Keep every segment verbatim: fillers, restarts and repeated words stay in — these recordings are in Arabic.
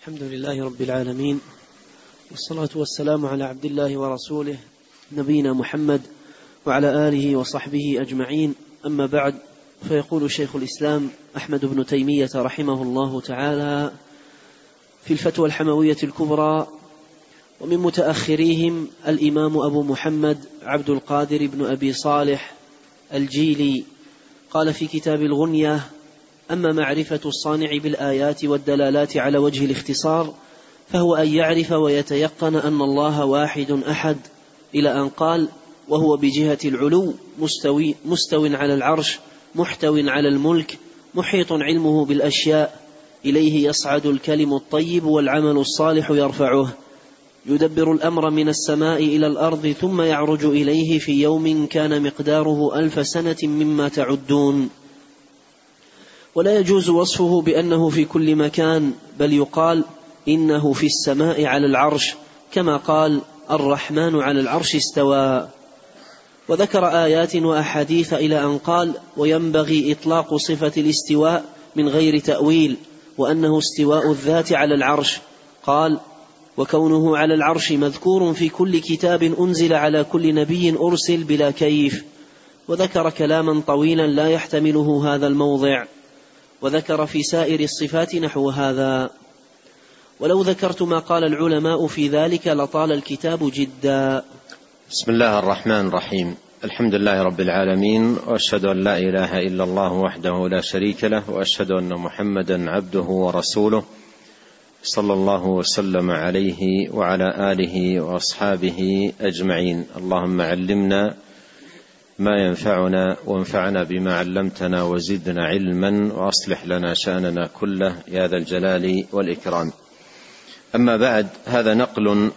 الحمد لله رب العالمين، والصلاة والسلام على عبد الله ورسوله نبينا محمد وعلى آله وصحبه أجمعين. أما بعد، فيقول شيخ الإسلام أحمد بن تيمية رحمه الله تعالى في الفتوى الحموية الكبرى: ومن متأخريهم الإمام أبو محمد عبد القادر بن أبي صالح الجيلي قال في كتاب الغنية: أما معرفة الصانع بالآيات والدلالات على وجه الاختصار فهو أن يعرف ويتيقن أن الله واحد أحد، إلى أن قال: وهو بجهة العلو مستوي, مستو على العرش، محتو على الملك، محيط علمه بالأشياء، إليه يصعد الكلم الطيب والعمل الصالح يرفعه، يدبر الأمر من السماء إلى الأرض ثم يعرج إليه في يوم كان مقداره ألف سنة مما تعدون. ولا يجوز وصفه بأنه في كل مكان، بل يقال إنه في السماء على العرش، كما قال: الرحمن على العرش استوى. وذكر آيات وأحاديث إلى أن قال: وينبغي إطلاق صفة الاستواء من غير تأويل، وأنه استواء الذات على العرش. قال: وكونه على العرش مذكور في كل كتاب أنزل على كل نبي أرسل بلا كيف. وذكر كلاما طويلا لا يحتمله هذا الموضع، وذكر في سائر الصفات نحو هذا. ولو ذكرت ما قال العلماء في ذلك لطال الكتاب جدا. بسم الله الرحمن الرحيم. الحمد لله رب العالمين، وأشهد أن لا إله إلا الله وحده لا شريك له، وأشهد أن محمدا عبده ورسوله، صلى الله وسلم عليه وعلى آله وأصحابه أجمعين. اللهم علمنا ما ينفعنا، وانفعنا بما علمتنا، وزدنا علما، وأصلح لنا شأننا كله يا ذا الجلال والإكرام. أما بعد، هذا نقل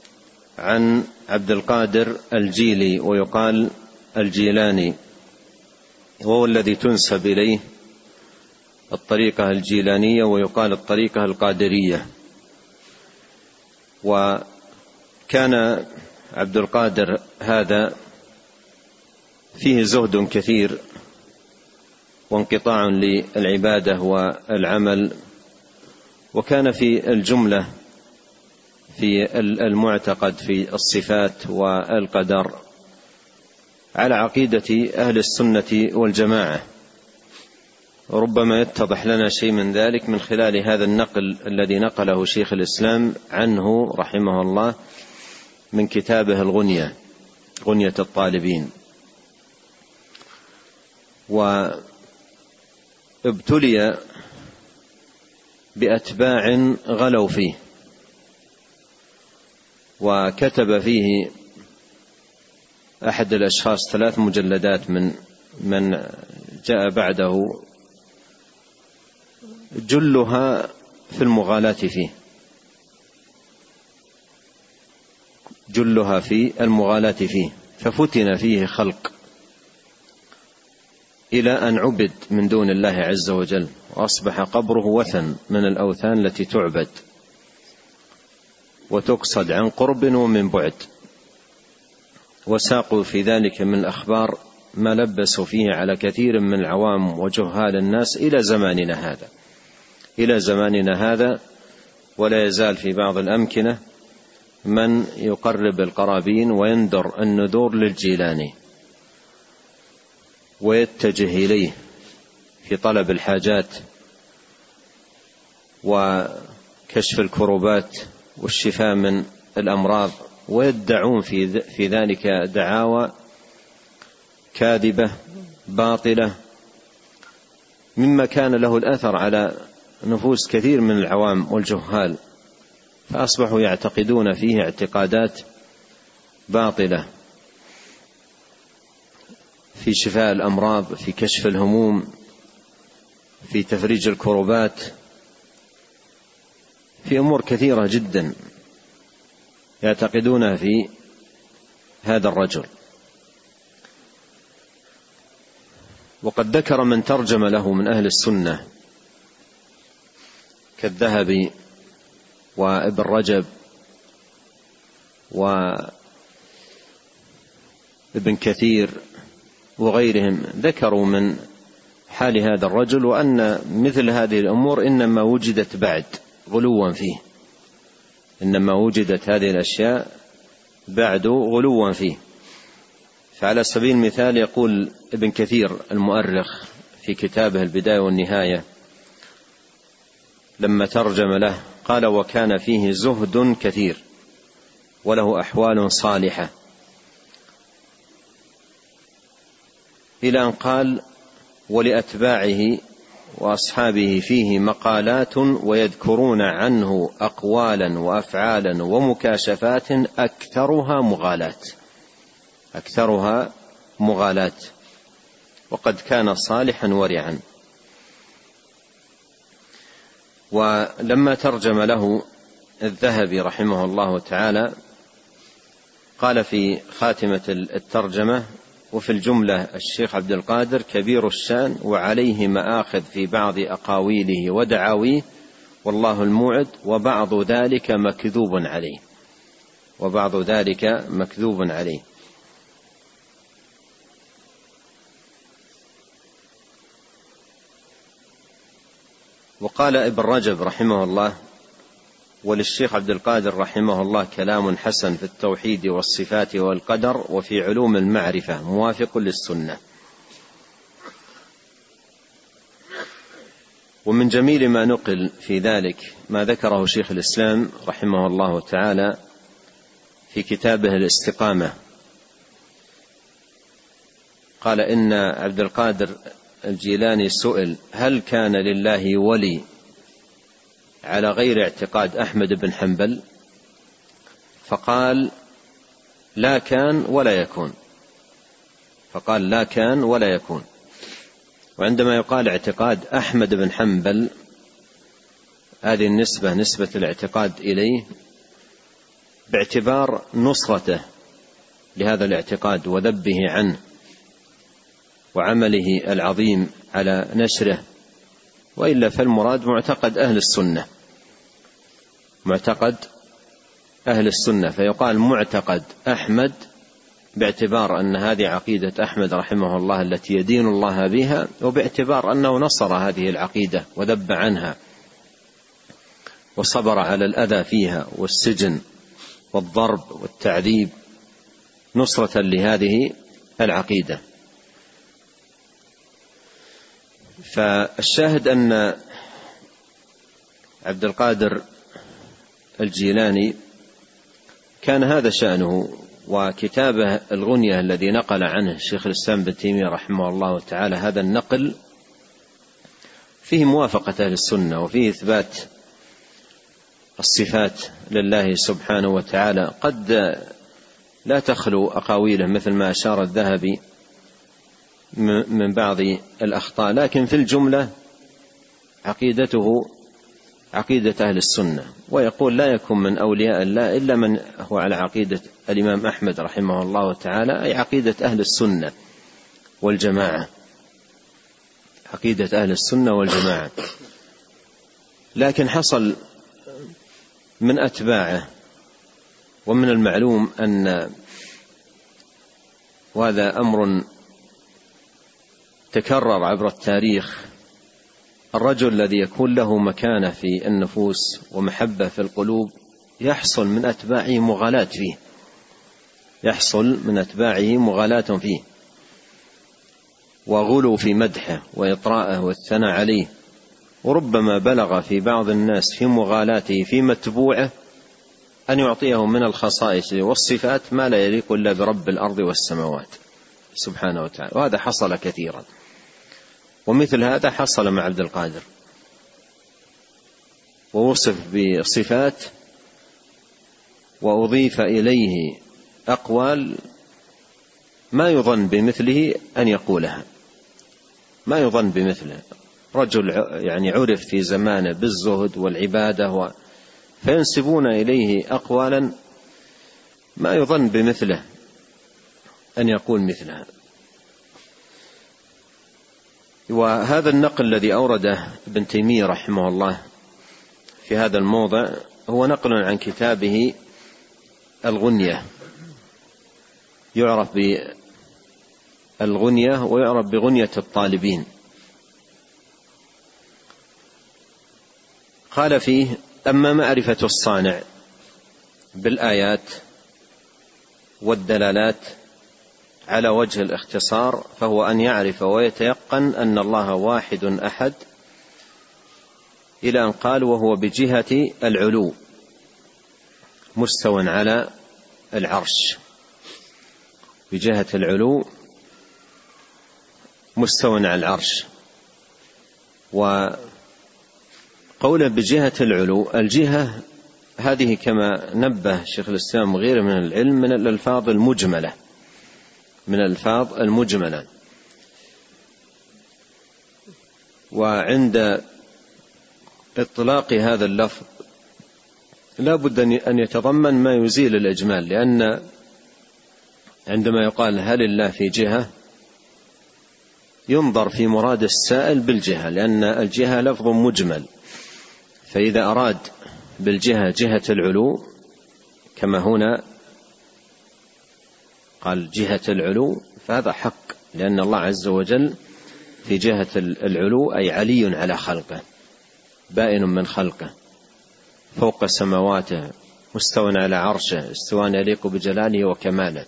عن عبد القادر الجيلي، ويقال الجيلاني، وهو الذي تنسب إليه الطريقة الجيلانية، ويقال الطريقة القادرية. وكان عبد القادر هذا فيه زهد كثير وانقطاع للعبادة والعمل، وكان في الجملة في المعتقد في الصفات والقدر على عقيدة أهل السنة والجماعة. ربما يتضح لنا شيء من ذلك من خلال هذا النقل الذي نقله شيخ الإسلام عنه رحمه الله من كتابه الغنية، غنية الطالبين. وابتلي بأتباع غلوا فيه، وكتب فيه أحد الأشخاص ثلاث مجلدات من من جاء بعده، جلها في المغالاة فيه، جلها في المغالاة فيه، ففتن فيه خلق إلى أن عبد من دون الله عز وجل، وأصبح قبره وثن من الأوثان التي تعبد وتقصد عن قرب ومن بعد. وساقوا في ذلك من الأخبار ما لبسوا فيه على كثير من العوام وجهال الناس إلى زماننا هذا إلى زماننا هذا ولا يزال في بعض الأمكنة من يقرب القرابين ويندر النذور للجيلاني ويتجه إليه في طلب الحاجات وكشف الكروبات والشفاء من الأمراض، ويدعون في في ذلك دعاوى كاذبة باطلة، مما كان له الأثر على نفوس كثير من العوام والجهال، فأصبحوا يعتقدون فيه اعتقادات باطلة في شفاء الأمراض، في كشف الهموم، في تفريج الكروبات، في أمور كثيرة جدا يعتقدونها في هذا الرجل. وقد ذكر من ترجم له من أهل السنة كالذهبي وابن رجب وابن كثير وغيرهم، ذكروا من حال هذا الرجل وأن مثل هذه الأمور إنما وجدت بعد غلوا فيه، إنما وجدت هذه الأشياء بعد غلوا فيه. فعلى سبيل المثال يقول ابن كثير المؤرخ في كتابه البداية والنهاية لما ترجم له قال: وكان فيه زهد كثير وله أحوال صالحة، إلى أن قال: ولأتباعه وأصحابه فيه مقالات ويذكرون عنه أقوالا وأفعالا ومكاشفات أكثرها مغالاة أكثرها مغالاة وقد كان صالحا ورعا. ولما ترجم له الذهبي رحمه الله تعالى قال في خاتمة الترجمة: وفي الجملة الشيخ عبد القادر كبير الشان وعليه مآخذ في بعض أقاويله ودعاويه والله الموعد، وبعض ذلك مكذوب عليه وبعض ذلك مكذوب عليه. وقال ابن رجب رحمه الله: وللشيخ عبد القادر رحمه الله كلام حسن في التوحيد والصفات والقدر وفي علوم المعرفة موافق للسنة. ومن جميل ما نقل في ذلك ما ذكره شيخ الإسلام رحمه الله تعالى في كتابه الاستقامة، قال: إن عبد القادر الجيلاني سئل: هل كان لله ولي على غير اعتقاد أحمد بن حنبل؟ فقال: لا كان ولا يكون فقال لا كان ولا يكون. وعندما يقال اعتقاد أحمد بن حنبل هذه النسبة نسبة الاعتقاد إليه باعتبار نصرته لهذا الاعتقاد وذبه عنه وعمله العظيم على نشره، وإلا فالمراد معتقد أهل السنة معتقد أهل السنة فيقال معتقد أحمد باعتبار أن هذه عقيدة أحمد رحمه الله التي يدين الله بها، وباعتبار أنه نصر هذه العقيدة وذب عنها وصبر على الأذى فيها والسجن والضرب والتعذيب نصرة لهذه العقيدة. فالشاهد أن عبد القادر الجيلاني كان هذا شأنه، وكتابه الغنية الذي نقل عنه شيخ الإسلام ابن تيمية رحمه الله تعالى هذا النقل فيه موافقة أهل السنة وفيه إثبات الصفات لله سبحانه وتعالى، قد لا تخلو أقاويله مثل ما أشار الذهبي من بعض الأخطاء، لكن في الجملة عقيدته عقيدة أهل السنة. ويقول: لا يكون من أولياء الله إلا من هو على عقيدة الإمام أحمد رحمه الله تعالى، أي عقيدة أهل السنة والجماعة عقيدة أهل السنة والجماعة. لكن حصل من أتباعه ومن المعلوم أن وهذا أمر تكرر عبر التاريخ، الرجل الذي يكون له مكانة في النفوس ومحبة في القلوب يحصل من أتباعه مغالاة فيه يحصل من أتباعه مغالاة فيه وغلو في مدحه وإطراءه والثناء عليه، وربما بلغ في بعض الناس في مغالاته في متبوعه أن يعطيه من الخصائص والصفات ما لا يليق إلا برب الأرض والسماوات سبحانه وتعالى، وهذا حصل كثيرا. ومثل هذا حصل مع عبد القادر، ووصف بصفات وأضيف إليه أقوال ما يظن بمثله أن يقولها ما يظن بمثله رجل يعني عرف في زمانه بالزهد والعبادة و... فينسبون إليه أقوالا ما يظن بمثله أن يقول مثلها. وهذا النقل الذي أورده ابن تيمية رحمه الله في هذا الموضع هو نقل عن كتابه الغنية، يعرف بالغنية ويعرف بغنية الطالبين. قال فيه: أما معرفة الصانع بالآيات والدلالات على وجه الاختصار فهو أن يعرف ويتيقن أن الله واحد أحد، إلى أن قال وهو بجهة العلو مستوى على العرش، بجهة العلو مستوى على العرش. وقوله بجهة العلو، الجهة هذه كما نبه شيخ الإسلام وغيره من العلم من الألفاظ المجملة، من الألفاظ المجملة. وعند إطلاق هذا اللفظ لا بد أن يتضمن ما يزيل الإجمال، لأن عندما يقال هل الله في جهة ينظر في مراد السائل بالجهة، لأن الجهة لفظ مجمل، فإذا أراد بالجهة جهة العلو كما هنا قال جهة العلو فهذا حق، لأن الله عز وجل في جهة العلو أي علي على خلقه، بائن من خلقه، فوق سماواته، مستوى على عرشه، استواء يليق بجلاله وكماله.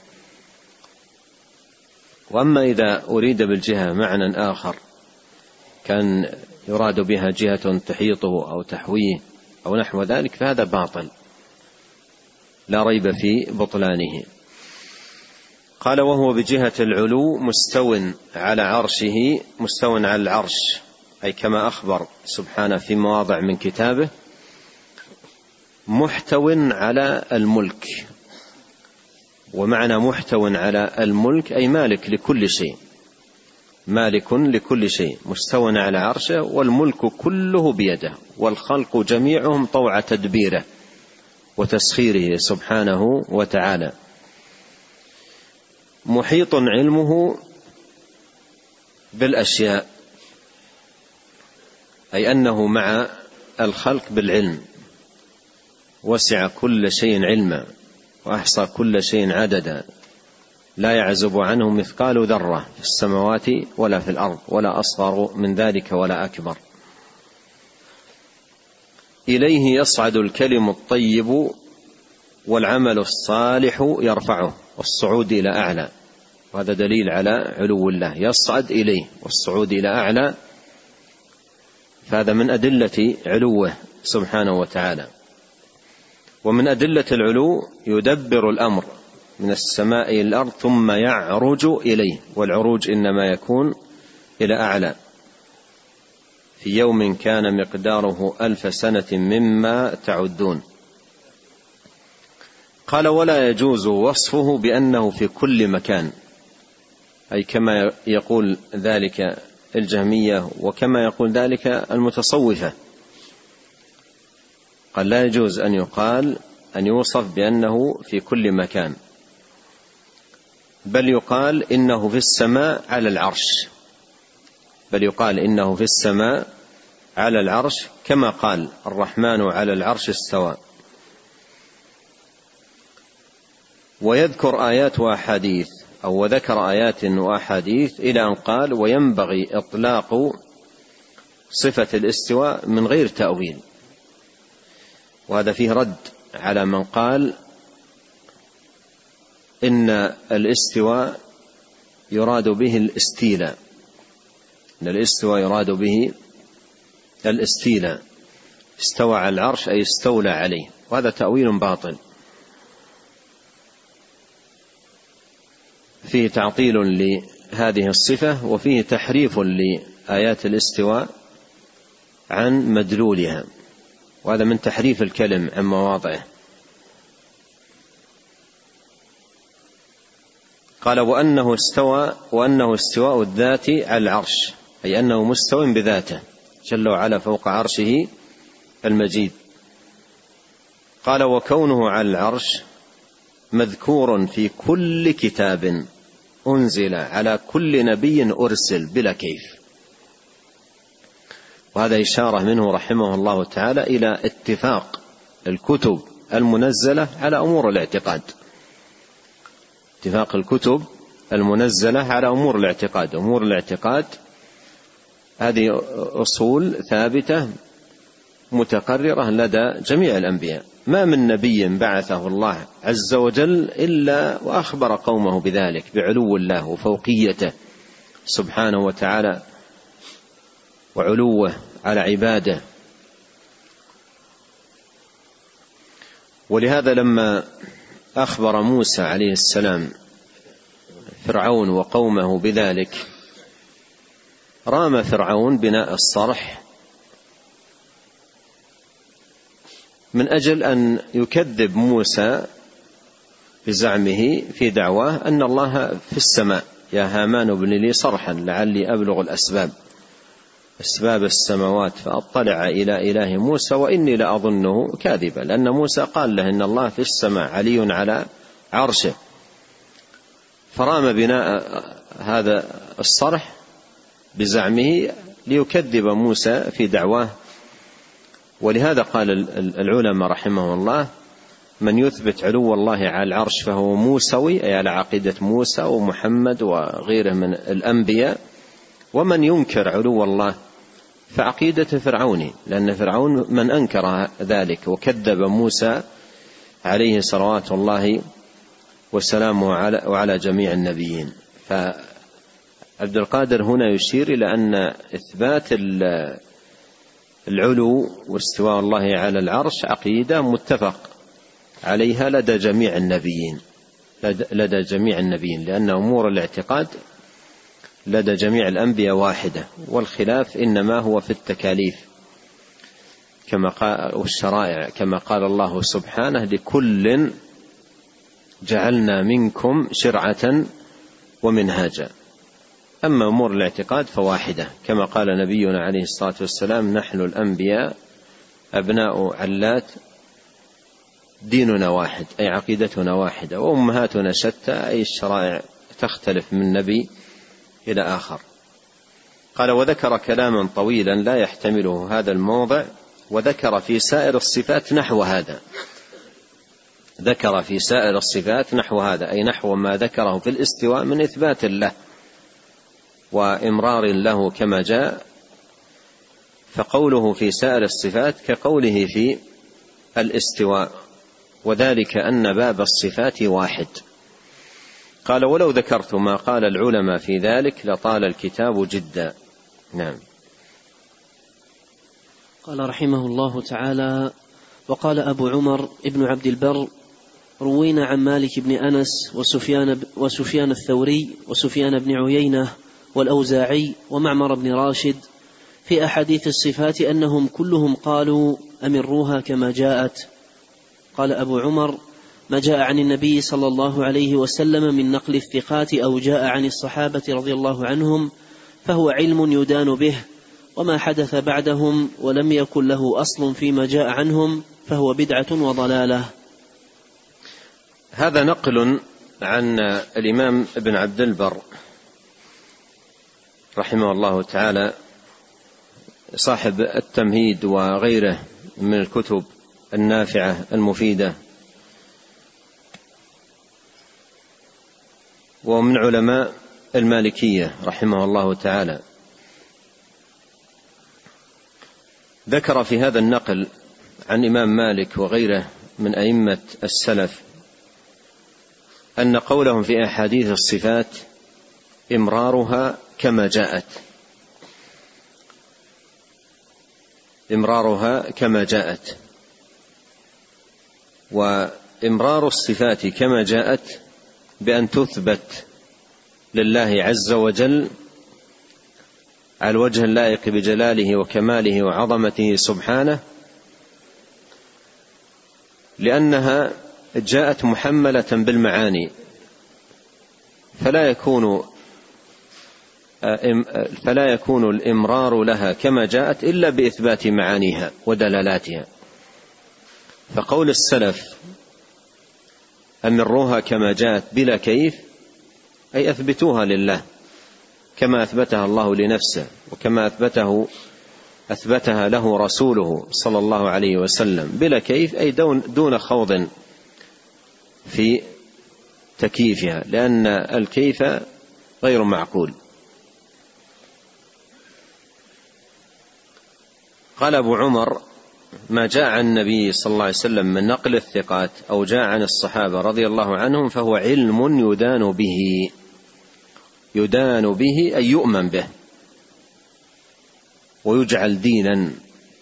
وأما إذا أريد بالجهة معنى آخر كان يراد بها جهة تحيطه أو تحويه أو نحو ذلك فهذا باطل لا ريب في بطلانه. قال وهو بجهة العلو مستو على عرشه، مستو على العرش، أي كما أخبر سبحانه في مواضع من كتابه، محتو على الملك. ومعنى محتو على الملك أي مالك لكل شيء، مالك لكل شيء، مستو على عرشه، والملك كله بيده، والخلق جميعهم طوع تدبيره وتسخيره سبحانه وتعالى. محيط علمه بالأشياء، أي أنه مع الخلق بالعلم، وسع كل شيء علما وأحصى كل شيء عددا، لا يعزب عنه مثقال ذرة في السماوات ولا في الأرض، ولا أصغر من ذلك ولا أكبر. إليه يصعد الكلم الطيب والعمل الصالح يرفعه، والصعود إلى أعلى، وهذا دليل على علو الله، يصعد إليه والصعود إلى أعلى، فهذا من أدلة علوه سبحانه وتعالى. ومن أدلة العلو يدبر الأمر من السماء إلى الأرض ثم يعرج إليه، والعروج إنما يكون إلى أعلى، في يوم كان مقداره ألف سنة مما تعدون. قال ولا يجوز وصفه بأنه في كل مكان، أي كما يقول ذلك الجهمية وكما يقول ذلك المتصوفة. قال لا يجوز أن يقال أن يوصف بأنه في كل مكان، بل يقال إنه في السماء على العرش، بل يقال إنه في السماء على العرش، كما قال الرحمن على العرش استوى. ويذكر آيات وأحاديث، أو وذكر آيات وأحاديث إلى أن قال وينبغي إطلاق صفة الاستواء من غير تأويل. وهذا فيه رد على من قال إن الاستواء يراد به الاستيلاء، إن الاستواء يراد به الاستيلاء، استوى على العرش أي استولى عليه، وهذا تأويل باطل فيه تعطيل لهذه الصفة، وفيه تحريف لآيات الاستواء عن مدلولها، وهذا من تحريف الكلم عن مواضعه. قال وأنه استوى، وأنه استواء الذات على العرش، أي أنه مستوى بذاته جل وعلا فوق عرشه المجيد. قال وكونه على العرش مذكور في كل كتاب أنزل على كل نبي أرسل بلا كيف. وهذا إشارة منه رحمه الله تعالى إلى اتفاق الكتب المنزلة على أمور الاعتقاد، اتفاق الكتب المنزلة على أمور الاعتقاد. أمور الاعتقاد هذه أصول ثابتة متقررة لدى جميع الأنبياء. ما من نبي بعثه الله عز وجل إلا وأخبر قومه بذلك، بعلو الله وفوقيته سبحانه وتعالى وعلوه على عباده. ولهذا لما أخبر موسى عليه السلام فرعون وقومه بذلك، رام فرعون بناء الصرح من أجل أن يكذب موسى بزعمه في دعواه أن الله في السماء. يا هامان ابن لي صرحا لعلي أبلغ الأسباب أسباب السماوات فأطلع إلى إله موسى وإني لأظنه كاذبا، لأن موسى قال له إن الله في السماء علي على عرشه، فرام بناء هذا الصرح بزعمه ليكذب موسى في دعواه. ولهذا قال العلماء رحمه الله: من يثبت علو الله على العرش فهو موسوي، أي على عقيدة موسى ومحمد وغيره من الأنبياء. ومن ينكر علو الله فعقيدة فرعوني، لأن فرعون من أنكر ذلك وكذب موسى عليه صلوات الله وسلامه وعلى جميع النبيين. فعبد القادر هنا يشير إلى أن إثبات العلو واستواء الله على العرش عقيدة متفق عليها لدى جميع النبيين لدى جميع النبيين لأن أمور الاعتقاد لدى جميع الأنبياء واحدة، والخلاف إنما هو في التكاليف كما قال والشرائع، كما قال الله سبحانه: لكل جعلنا منكم شرعة ومنهاجا. أما أمور الاعتقاد فواحدة، كما قال نبينا عليه الصلاة والسلام: نحن الأنبياء أبناء علات ديننا واحد، أي عقيدتنا واحدة، وأمهاتنا شتى، أي الشرائع تختلف من نبي إلى آخر. قال: وذكر كلاما طويلا لا يحتمله هذا الموضع، وذكر في سائر الصفات نحو هذا ذكر في سائر الصفات نحو هذا أي نحو ما ذكره في الاستواء من إثبات له وإمرار له كما جاء. فقوله في سائر الصفات كقوله في الاستواء، وذلك أن باب الصفات واحد. قال: ولو ذكرت ما قال العلماء في ذلك لطال الكتاب جدا. نعم. قال رحمه الله تعالى: وقال أبو عمر ابن عبد البر: روينا عن مالك بن أنس وسفيان, وسفيان الثوري وسفيان بن عيينة والأوزاعي ومعمر بن راشد في أحاديث الصفات أنهم كلهم قالوا: أمروها كما جاءت. قال أبو عمر: ما جاء عن النبي صلى الله عليه وسلم من نقل الثقات أو جاء عن الصحابة رضي الله عنهم فهو علم يدان به، وما حدث بعدهم ولم يكن له أصل فيما جاء عنهم فهو بدعة وضلالة. هذا نقل عن الإمام ابن عبد البر رحمه الله تعالى صاحب التمهيد وغيره من الكتب النافعة المفيدة، ومن علماء المالكية رحمه الله تعالى. ذكر في هذا النقل عن إمام مالك وغيره من أئمة السلف أن قولهم في أحاديث الصفات إمرارها كما جاءت إمرارها كما جاءت وإمرار الصفات كما جاءت بأن تثبت لله عز وجل على الوجه اللائق بجلاله وكماله وعظمته سبحانه، لأنها جاءت محملة بالمعاني، فلا يكون فلا يكون الإمرار لها كما جاءت إلا بإثبات معانيها ودلالاتها. فقول السلف أمروها كما جاءت بلا كيف أي أثبتوها لله كما أثبتها الله لنفسه وكما أثبته أثبتها له رسوله صلى الله عليه وسلم بلا كيف، أي دون, دون خوض في تكييفها، لأن الكيف غير معقول. قال أبو عمر ما جاء عن النبي صلى الله عليه وسلم من نقل الثقات أو جاء عن الصحابة رضي الله عنهم فهو علم يدان به، يدان به أي يؤمن به ويجعل دينا.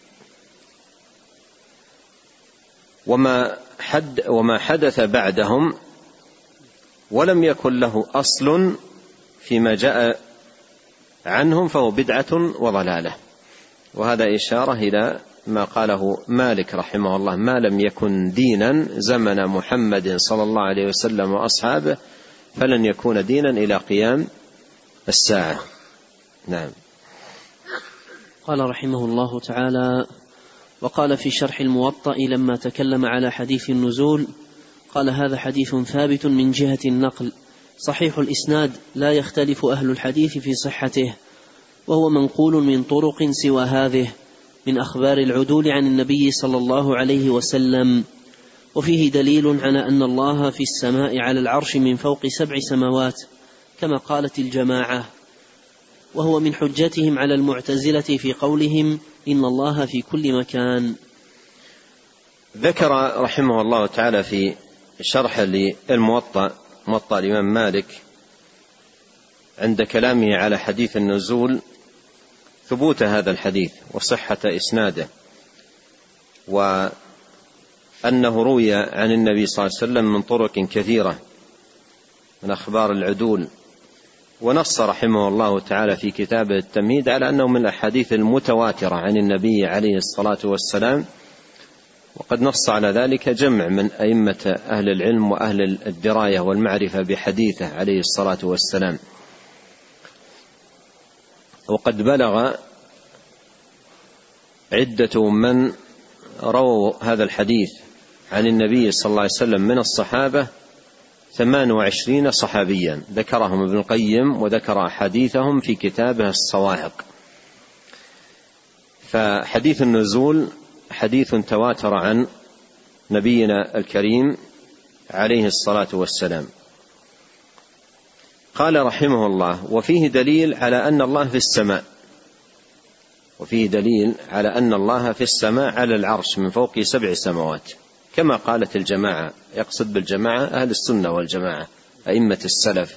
وما حد وما حدث بعدهم ولم يكن له أصل فيما جاء عنهم فهو بدعة وضلالة. وهذا إشارة إلى ما قاله مالك رحمه الله: ما لم يكن دينا زمن محمد صلى الله عليه وسلم وأصحابه فلن يكون دينا إلى قيام الساعة. نعم. قال رحمه الله تعالى: وقال في شرح الموطأ لما تكلم على حديث النزول قال: هذا حديث ثابت من جهة النقل صحيح الإسناد لا يختلف أهل الحديث في صحته، وهو منقول من طرق سوى هذه من أخبار العدول عن النبي صلى الله عليه وسلم، وفيه دليل على أن الله في السماء على العرش من فوق سبع سماوات كما قالت الجماعة، وهو من حجتهم على المعتزلة في قولهم إن الله في كل مكان. ذكر رحمه الله تعالى في شرح للموطأ موطأ الإمام مالك عند كلامه على حديث النزول ثبوت هذا الحديث وصحة إسناده، وأنه روي عن النبي صلى الله عليه وسلم من طرق كثيرة من أخبار العدول، ونص رحمه الله تعالى في كتابه التمهيد على أنه من الأحاديث المتواترة عن النبي عليه الصلاة والسلام، وقد نص على ذلك جمع من أئمة أهل العلم وأهل الدراية والمعرفة بحديثه عليه الصلاة والسلام. وقد بلغ عدة من رووا هذا الحديث عن النبي صلى الله عليه وسلم من الصحابة ثمان وعشرين صحابيا ذكرهم ابن القيم وذكر أحاديثهم في كتابه الصواعق. فحديث النزول حديث تواتر عن نبينا الكريم عليه الصلاة والسلام. قال رحمه الله: وفيه دليل على أن الله في السماء، وفيه دليل على أن الله في السماء على العرش من فوق سبع سماوات كما قالت الجماعة، يقصد بالجماعة أهل السنة والجماعة أئمة السلف.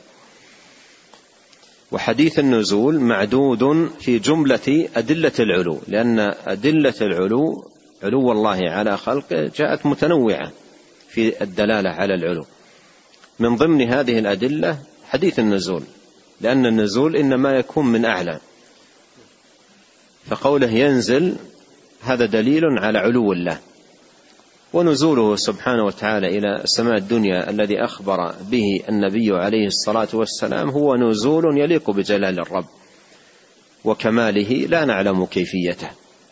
وحديث النزول معدود في جملة أدلة العلو، لأن أدلة العلو علو الله على خلقه جاءت متنوعة في الدلالة على العلو. من ضمن هذه الأدلة حديث النزول، لأن النزول إنما يكون من أعلى، فقوله ينزل هذا دليل على علو الله. ونزوله سبحانه وتعالى إلى السماء الدنيا الذي أخبر به النبي عليه الصلاة والسلام هو نزول يليق بجلال الرب وكماله لا نعلم كيفيته.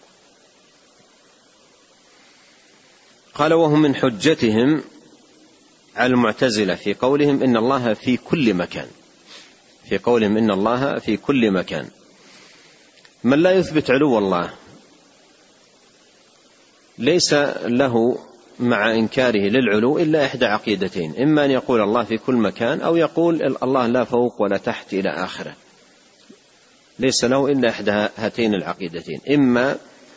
قال: وهم من حجتهم على المعتزلة في قولهم إن الله في كل مكان، في قولهم إن الله في كل مكان. من لا يثبت علو الله ليس له مع إنكاره للعلو إلا إحدى عقيدتين: إما أن يقول الله في كل مكان، أو يقول الله لا فوق ولا تحت إلى آخره. ليس له إلا إحدى هاتين العقيدتين: إما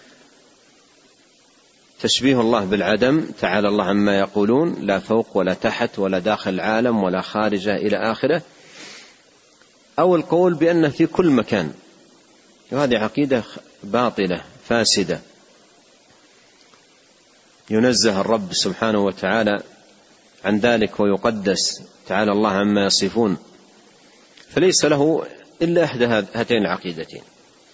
تشبيه الله بالعدم تعالى الله عما يقولون، لا فوق ولا تحت ولا داخل العالم ولا خارجه إلى آخره، أو القول بأنه في كل مكان، وهذه عقيدة باطلة فاسدة، ينزه الرب سبحانه وتعالى عن ذلك ويقدس تعالى الله عما يصفون، فليس له إلا إحدى هاتين العقيدتين.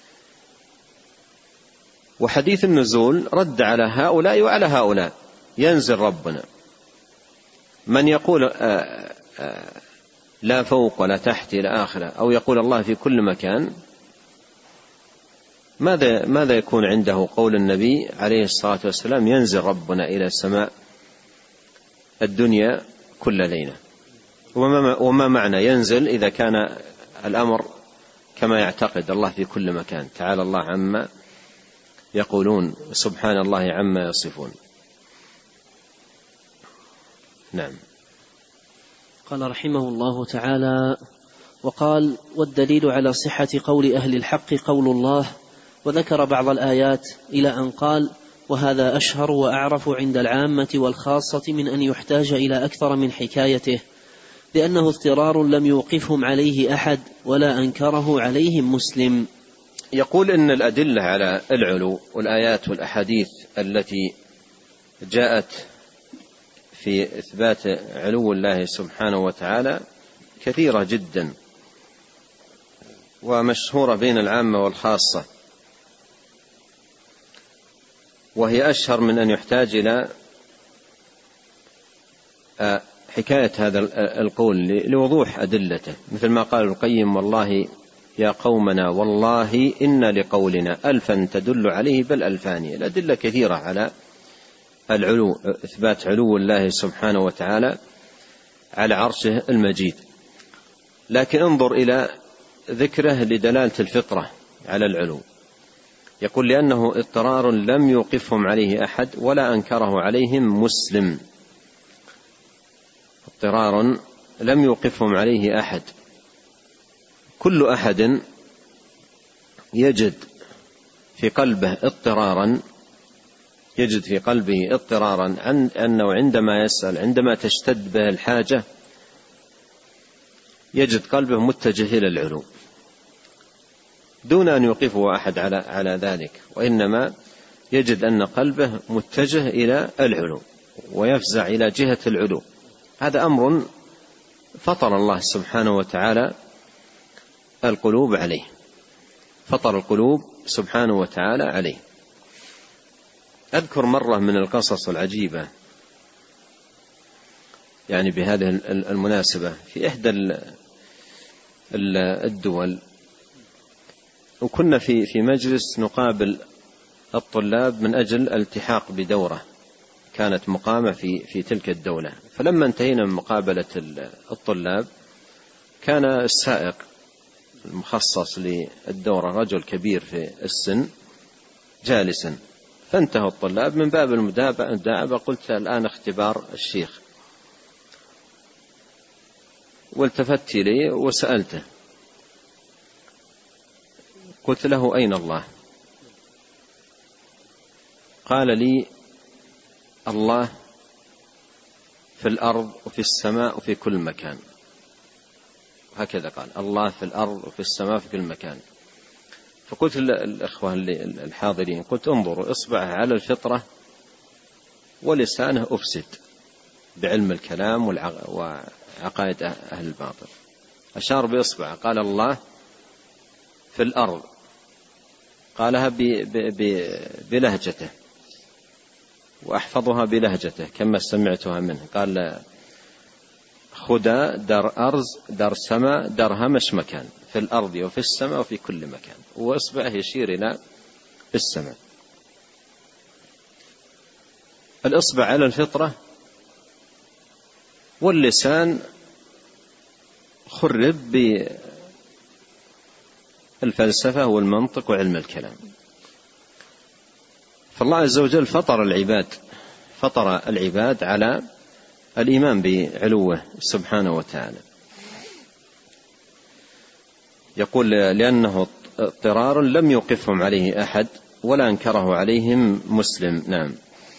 وحديث النزول رد على هؤلاء وعلى هؤلاء. ينزل ربنا، من يقول آآ آآ لا فوق ولا تحت إلى آخره، أو يقول الله في كل مكان، ماذا ماذا يكون عنده قول النبي عليه الصلاة والسلام ينزل ربنا إلى السماء الدنيا كل ليلة؟ وما معنى ينزل إذا كان الأمر كما يعتقد الله في كل مكان تعالى الله عما يقولون سبحان الله عما يصفون؟ نعم. قال رحمه الله تعالى: وقال: والدليل على صحة قول أهل الحق قول الله، وذكر بعض الآيات إلى أن قال: وهذا أشهر وأعرف عند العامة والخاصة من أن يحتاج إلى أكثر من حكايته، لأنه اضطرار لم يوقفهم عليه أحد ولا أنكره عليهم مسلم. يقول إن الأدلة على العلو والآيات والأحاديث التي جاءت في إثبات علو الله سبحانه وتعالى كثيرة جدا ومشهورة بين العامة والخاصة، وهي أشهر من أن يحتاج إلى حكاية هذا القول لوضوح أدلته، مثل ما قال القيم: والله يا قومنا والله إن لقولنا ألفا تدل عليه بل ألفاني. الأدلة كثيرة على العلو، إثبات علو الله سبحانه وتعالى على عرشه المجيد، لكن انظر إلى ذكره لدلالة الفطرة على العلو. يقول: لأنه اضطرار لم يوقفهم عليه أحد ولا أنكره عليهم مسلم. اضطرار لم يوقفهم عليه أحد، كل أحد يجد في قلبه اضطرارا يجد في قلبه اضطرارا عن أنه عندما يسأل، عندما تشتد به الحاجة، يجد قلبه متجه إلى العلو دون أن يوقفه أحد على على ذلك، وإنما يجد أن قلبه متجه إلى العلو ويفزع إلى جهة العلو. هذا أمر فطر الله سبحانه وتعالى القلوب عليه، فطر القلوب سبحانه وتعالى عليه. أذكر مرة من القصص العجيبة يعني بهذه المناسبة، في إحدى الدول، وكنا في في مجلس نقابل الطلاب من أجل الالتحاق بدورة كانت مقامة في في تلك الدولة. فلما انتهينا من مقابلة الطلاب، كان السائق المخصص للدورة رجل كبير في السن جالسا، فانتهى الطلاب. من باب المداعبة قلت: الآن اختبار الشيخ. والتفت لي وسألته، قلت له: أين الله؟ قال لي: الله في الأرض وفي السماء وفي كل مكان. هكذا قال: الله في الأرض وفي السماء وفي كل مكان. فقلت للإخوة الحاضرين، قلت: انظروا، إصبعه على الفطرة ولسانه أفسد بعلم الكلام وعقائد أهل الباطل. أشار بإصبعه قال: الله في الأرض، قالها بلهجته وأحفظها بلهجته كما سمعتها منه. قال: خدا در أرز در سماء درهمش مكان، في الأرض وفي السماء وفي كل مكان، وإصبعه يشير إلى السماء. الإصبع على الفطرة واللسان خرب بالفلسفة والمنطق وعلم الكلام. فالله عز وجل فطر العباد فطر العباد على الإيمان بعلوه سبحانه وتعالى. يقول: لأنه اضطرار لم يوقفهم عليه أحد ولا أنكره عليهم مسلم. نعم.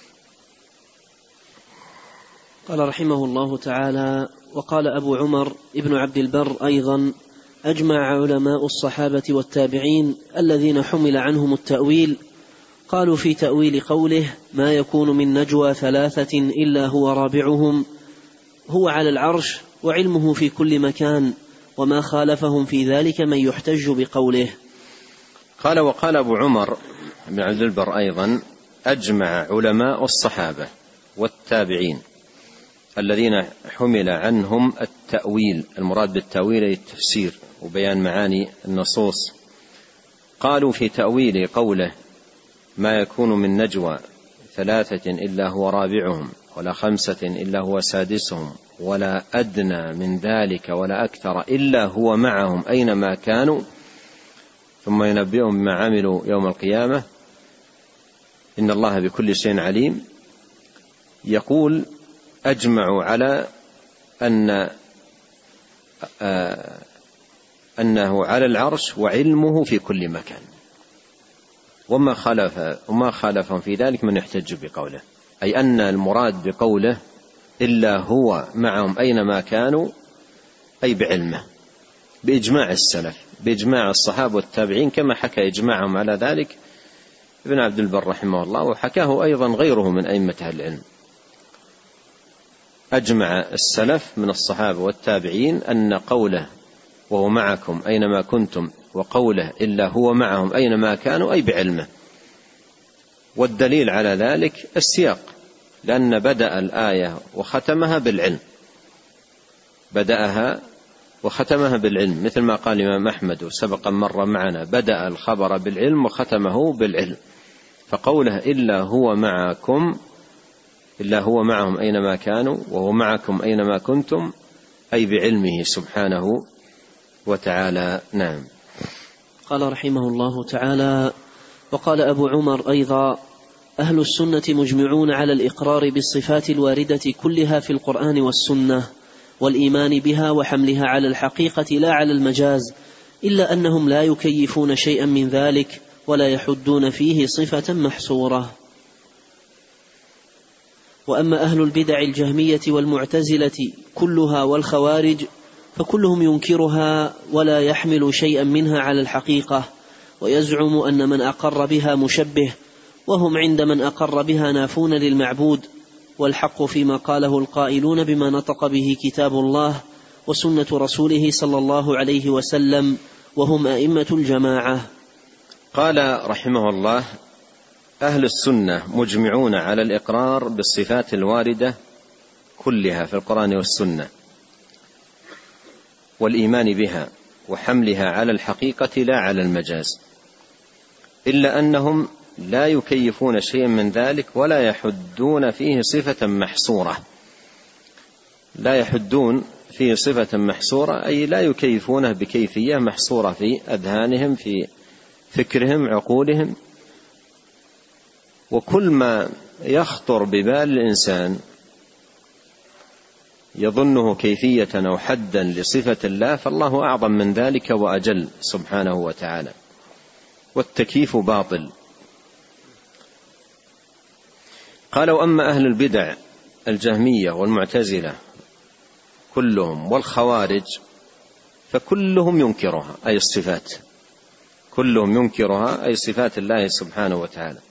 قال رحمه الله تعالى: وقال أبو عمر ابن عبد البر أيضا: أجمع علماء الصحابة والتابعين الذين حمل عنهم التأويل، قالوا في تأويل قوله: ما يكون من نجوى ثلاثة إلا هو رابعهم، هو على العرش وعلمه في كل مكان، وما خالفهم في ذلك من يحتج بقوله. قال: وقال أبو عمر بن عبد البر أيضا: أجمع علماء الصحابة والتابعين الذين حمل عنهم التأويل، المراد بالتأويل التفسير وبيان معاني النصوص، قالوا في تأويل قوله: ما يكون من نجوى ثلاثة إلا هو رابعهم، ولا خمسة إلا هو سادسهم، ولا أدنى من ذلك ولا أكثر إلا هو معهم أينما كانوا، ثم ينبئهم بما عملوا يوم القيامة، إن الله بكل شيء عليم. يقول: أجمعوا على أن آه أنه على العرش وعلمه في كل مكان. وما خالف وما خالفهم في ذلك من يحتج بقوله، أي أن المراد بقوله إلا هو معهم أينما كانوا، أي بعلمه، بإجماع السلف، بإجماع الصحابة والتابعين، كما حكى إجماعهم على ذلك ابن عبد البر رحمه الله، وحكاه أيضا غيره من أئمة أهل العلم. أجمع السلف من الصحابة والتابعين أن قوله وهو معكم أينما كنتم، وقوله إلا هو معهم أينما كانوا، أي بعلمه. والدليل على ذلك السياق، لأن بدأ الآية وختمها بالعلم، بدأها وختمها بالعلم، مثل ما قال الإمام أحمد وسبق مرة معنا: بدأ الخبر بالعلم وختمه بالعلم. فقوله إلا هو معكم، إلا هو معهم أينما كانوا، وهو معكم أينما كنتم، أي بعلمه سبحانه وتعالى. نعم. قال رحمه الله تعالى: وقال أبو عمر أيضا: أهل السنة مجمعون على الإقرار بالصفات الواردة كلها في القرآن والسنة، والإيمان بها وحملها على الحقيقة لا على المجاز، إلا أنهم لا يكيفون شيئا من ذلك ولا يحدون فيه صفة محصورة. وأما أهل البدع الجهمية والمعتزلة كلها والخوارج فكلهم ينكرها ولا يحمل شيئا منها على الحقيقة، ويزعم أن من أقر بها مشبه، وهم عند من أقر بها نافون للمعبود. والحق فيما قاله القائلون بما نطق به كتاب الله وسنة رسوله صلى الله عليه وسلم، وهم أئمة الجماعة. قال رحمه الله: أهل السنة مجمعون على الإقرار بالصفات الواردة كلها في القرآن والسنة، والإيمان بها وحملها على الحقيقة لا على المجاز، إلا أنهم لا يكيفون شيئا من ذلك ولا يحدون فيه صفة محصورة. لا يحدون فيه صفة محصورة، أي لا يكيفونه بكيفية محصورة في أذهانهم، في فكرهم، عقولهم. وكل ما يخطر ببال الإنسان يظنه كيفية أو حدا لصفة الله، فالله أعظم من ذلك وأجل سبحانه وتعالى، والتكييف باطل. قالوا: أما أهل البدع الجهمية والمعتزلة كلهم والخوارج فكلهم ينكرها، أي الصفات، كلهم ينكرها أي صفات الله سبحانه وتعالى.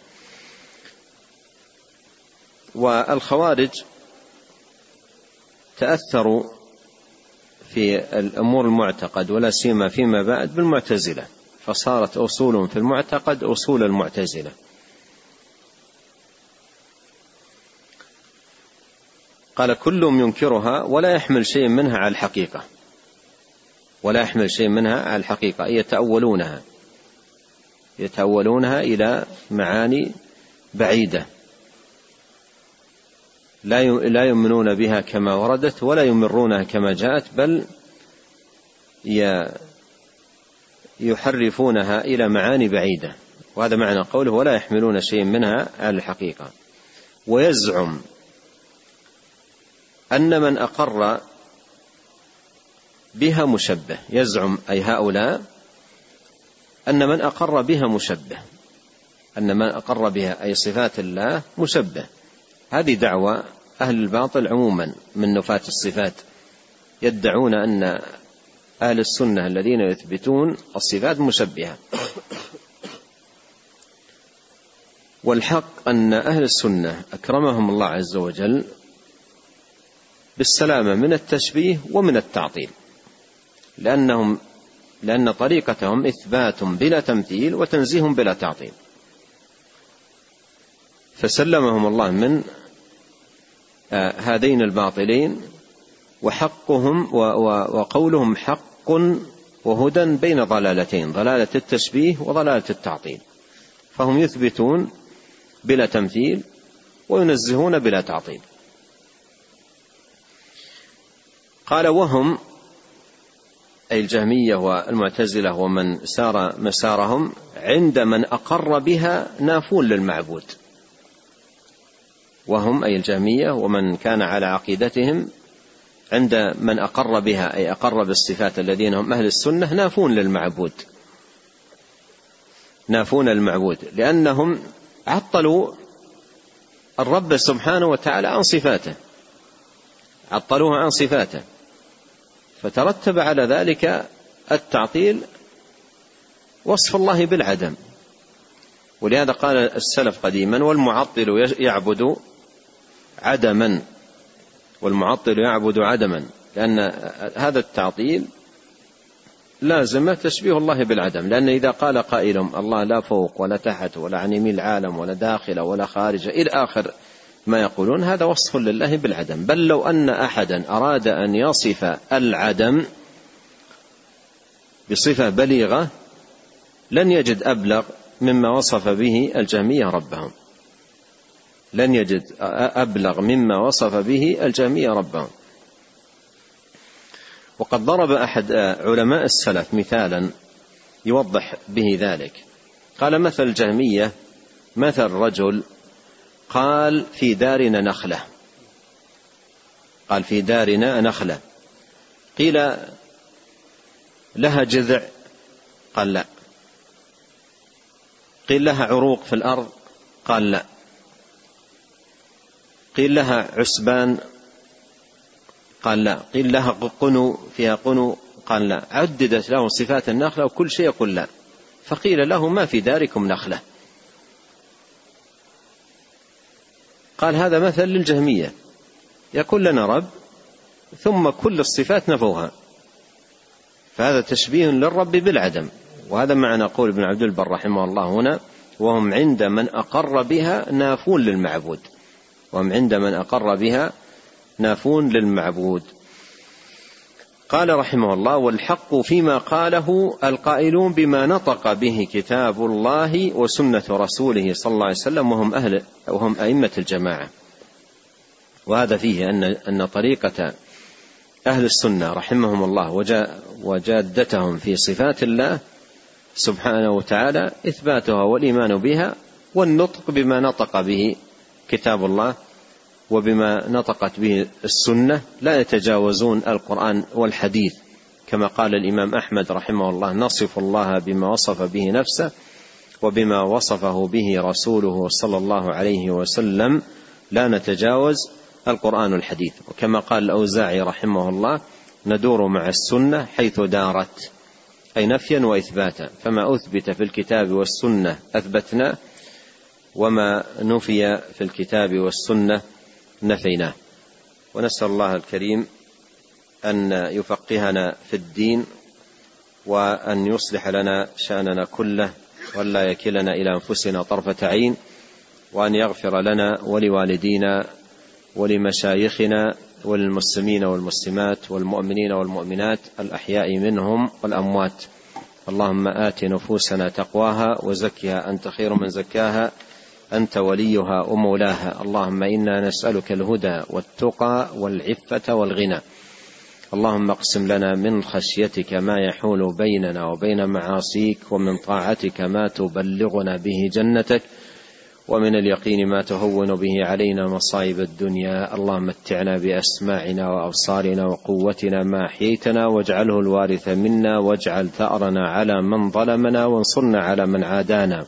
والخوارج تأثروا في الأمور المعتقد ولا سيما فيما بعد بالمعتزلة، فصارت أصول في المعتقد أصول المعتزلة. قال: كلهم ينكرها ولا يحمل شيء منها على الحقيقة، ولا يحمل شيء منها على الحقيقة، أي يتأولونها يتأولونها إلى معاني بعيدة، لا يؤمنون بها كما وردت ولا يمرونها كما جاءت، بل يحرفونها إلى معاني بعيدة. وهذا معنى قوله: ولا يحملون شيء منها على الحقيقة. ويزعم أن من أقر بها مشبه، يزعم أي هؤلاء أن من أقر بها مشبه، أن من أقر بها أي صفات الله مشبه. هذه دعوة أهل الباطل عموما من نفاة الصفات، يدعون أن أهل السنة الذين يثبتون الصفات مشبهة. والحق أن أهل السنة أكرمهم الله عز وجل بالسلامة من التشبيه ومن التعطيل، لأنهم لأن طريقتهم إثبات بلا تمثيل وتنزيه بلا تعطيل، فسلمهم الله من هذين الباطلين. وحقهم وقولهم حق وهدى بين ضلالتين، ضلالة التشبيه وضلالة التعطيل، فهم يثبتون بلا تمثيل وينزهون بلا تعطيل. قال: وهم أي الجهمية والمعتزلة ومن سار مسارهم عند من أقر بها نافون للمعبود. وهم أي الجهمية ومن كان على عقيدتهم عند من أقر بها، أي أقر بالصفات الذين هم أهل السنة، نافون للمعبود. نافون المعبود، لأنهم عطلوا الرب سبحانه وتعالى عن صفاته، عطلوه عن صفاته، فترتب على ذلك التعطيل وصف الله بالعدم. ولهذا قال السلف قديما: والمعطل يعبد عدما، والمعطل يعبد عدما، لأن هذا التعطيل لازم تشبيه الله بالعدم. لأن إذا قال قائل: الله لا فوق ولا تحت ولا عن يمين العالم ولا داخل ولا خارج إلى آخر ما يقولون، هذا وصف لله بالعدم. بل لو أن أحدا أراد أن يصف العدم بصفة بليغة لن يجد أبلغ مما وصف به الجهمية ربهم، لن يجد أبلغ مما وصف به الجهمية ربهم. وقد ضرب أحد علماء السلف مثالا يوضح به ذلك، قال: مثل الجهمية مثل رجل قال: في دارنا نخلة، قال: في دارنا نخلة، قيل: لها جذع؟ قال: لا. قيل: لها عروق في الأرض؟ قال: لا. قيل: لها عسبان؟ قال: لا. قيل: لها قنو، فيها قنو؟ قال: لا. عددت له صفات النخلة وكل شيء يقول لا. فقيل له: ما في داركم نخلة؟ قال: هذا مثل للجهمية، يقول لنا رب ثم كل الصفات نفوها، فهذا تشبيه للرب بالعدم. وهذا معنى قول ابن عبد البر رحمه الله هنا: وهم عند من أقر بها نافون للمعبود، وهم عند من أقر بها نافون للمعبود. قال رحمه الله: والحق فيما قاله القائلون بما نطق به كتاب الله وسنة رسوله صلى الله عليه وسلم، وهم أهل وهم أئمة الجماعة. وهذا فيه أن أن طريقة أهل السنة رحمهم الله وجادتهم في صفات الله سبحانه وتعالى إثباتها والإيمان بها والنطق بما نطق به كتاب الله وبما نطقت به السنة، لا يتجاوزون القرآن والحديث، كما قال الإمام أحمد رحمه الله: نصف الله بما وصف به نفسه وبما وصفه به رسوله صلى الله عليه وسلم، لا نتجاوز القرآن والحديث. وكما قال الأوزاعي رحمه الله: ندور مع السنة حيث دارت، أي نفيا وإثباتا، فما أثبت في الكتاب والسنة أثبتنا، وما نفي في الكتاب والسنة نفيناه. ونسأل الله الكريم أن يفقهنا في الدين، وأن يصلح لنا شأننا كله، وأن لا يكلنا إلى أنفسنا طرفة عين، وأن يغفر لنا ولوالدينا ولمشايخنا وللمسلمين والمسلمات والمؤمنين والمؤمنات الأحياء منهم والأموات. اللهم آت نفوسنا تقواها وزكها أنت خير من زكاها، أنت وليها ومولاها. اللهم إنا نسألك الهدى والتقى والعفة والغنى. اللهم اقسم لنا من خشيتك ما يحول بيننا وبين معاصيك، ومن طاعتك ما تبلغنا به جنتك، ومن اليقين ما تهون به علينا مصائب الدنيا. اللهم متعنا بأسماعنا وأبصارنا وقوتنا ما أحييتنا، واجعله الوارث منا، واجعل ثأرنا على من ظلمنا، وانصرنا على من عادانا،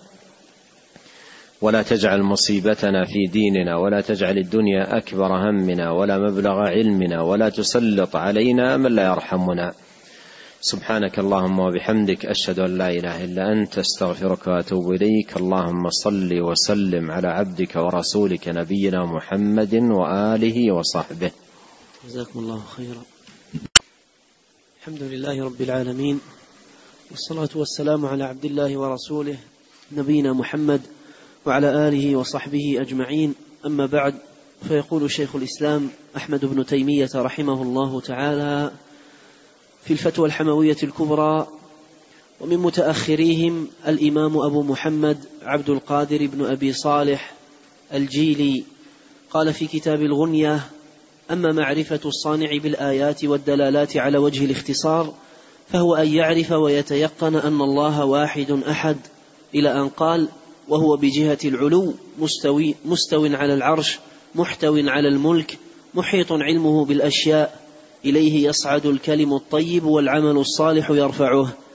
ولا تجعل مصيبتنا في ديننا، ولا تجعل الدنيا أكبر همنا ولا مبلغ علمنا، ولا تسلط علينا من لا يرحمنا. سبحانك اللهم وبحمدك، أشهد أن لا إله إلا أنت، استغفرك وأتوب إليك. اللهم صل وسلم على عبدك ورسولك نبينا محمد وآله وصحبه. جزاكم الله خيرا. الحمد لله رب العالمين، والصلاة والسلام على عبد الله ورسوله نبينا محمد وعلى آله وصحبه أجمعين. أما بعد، فيقول شيخ الإسلام أحمد بن تيمية رحمه الله تعالى في الفتوى الحموية الكبرى: ومن متأخريهم الإمام أبو محمد عبد القادر بن أبي صالح الجيلي قال في كتاب الغنية: أما معرفة الصانع بالآيات والدلالات على وجه الاختصار، فهو أن يعرف ويتيقن أن الله واحد أحد، إلى أن قال: وهو بجهة العلو مستوي مستو على العرش، محتو على الملك، محيط علمه بالأشياء، إليه يصعد الكلم الطيب والعمل الصالح يرفعه،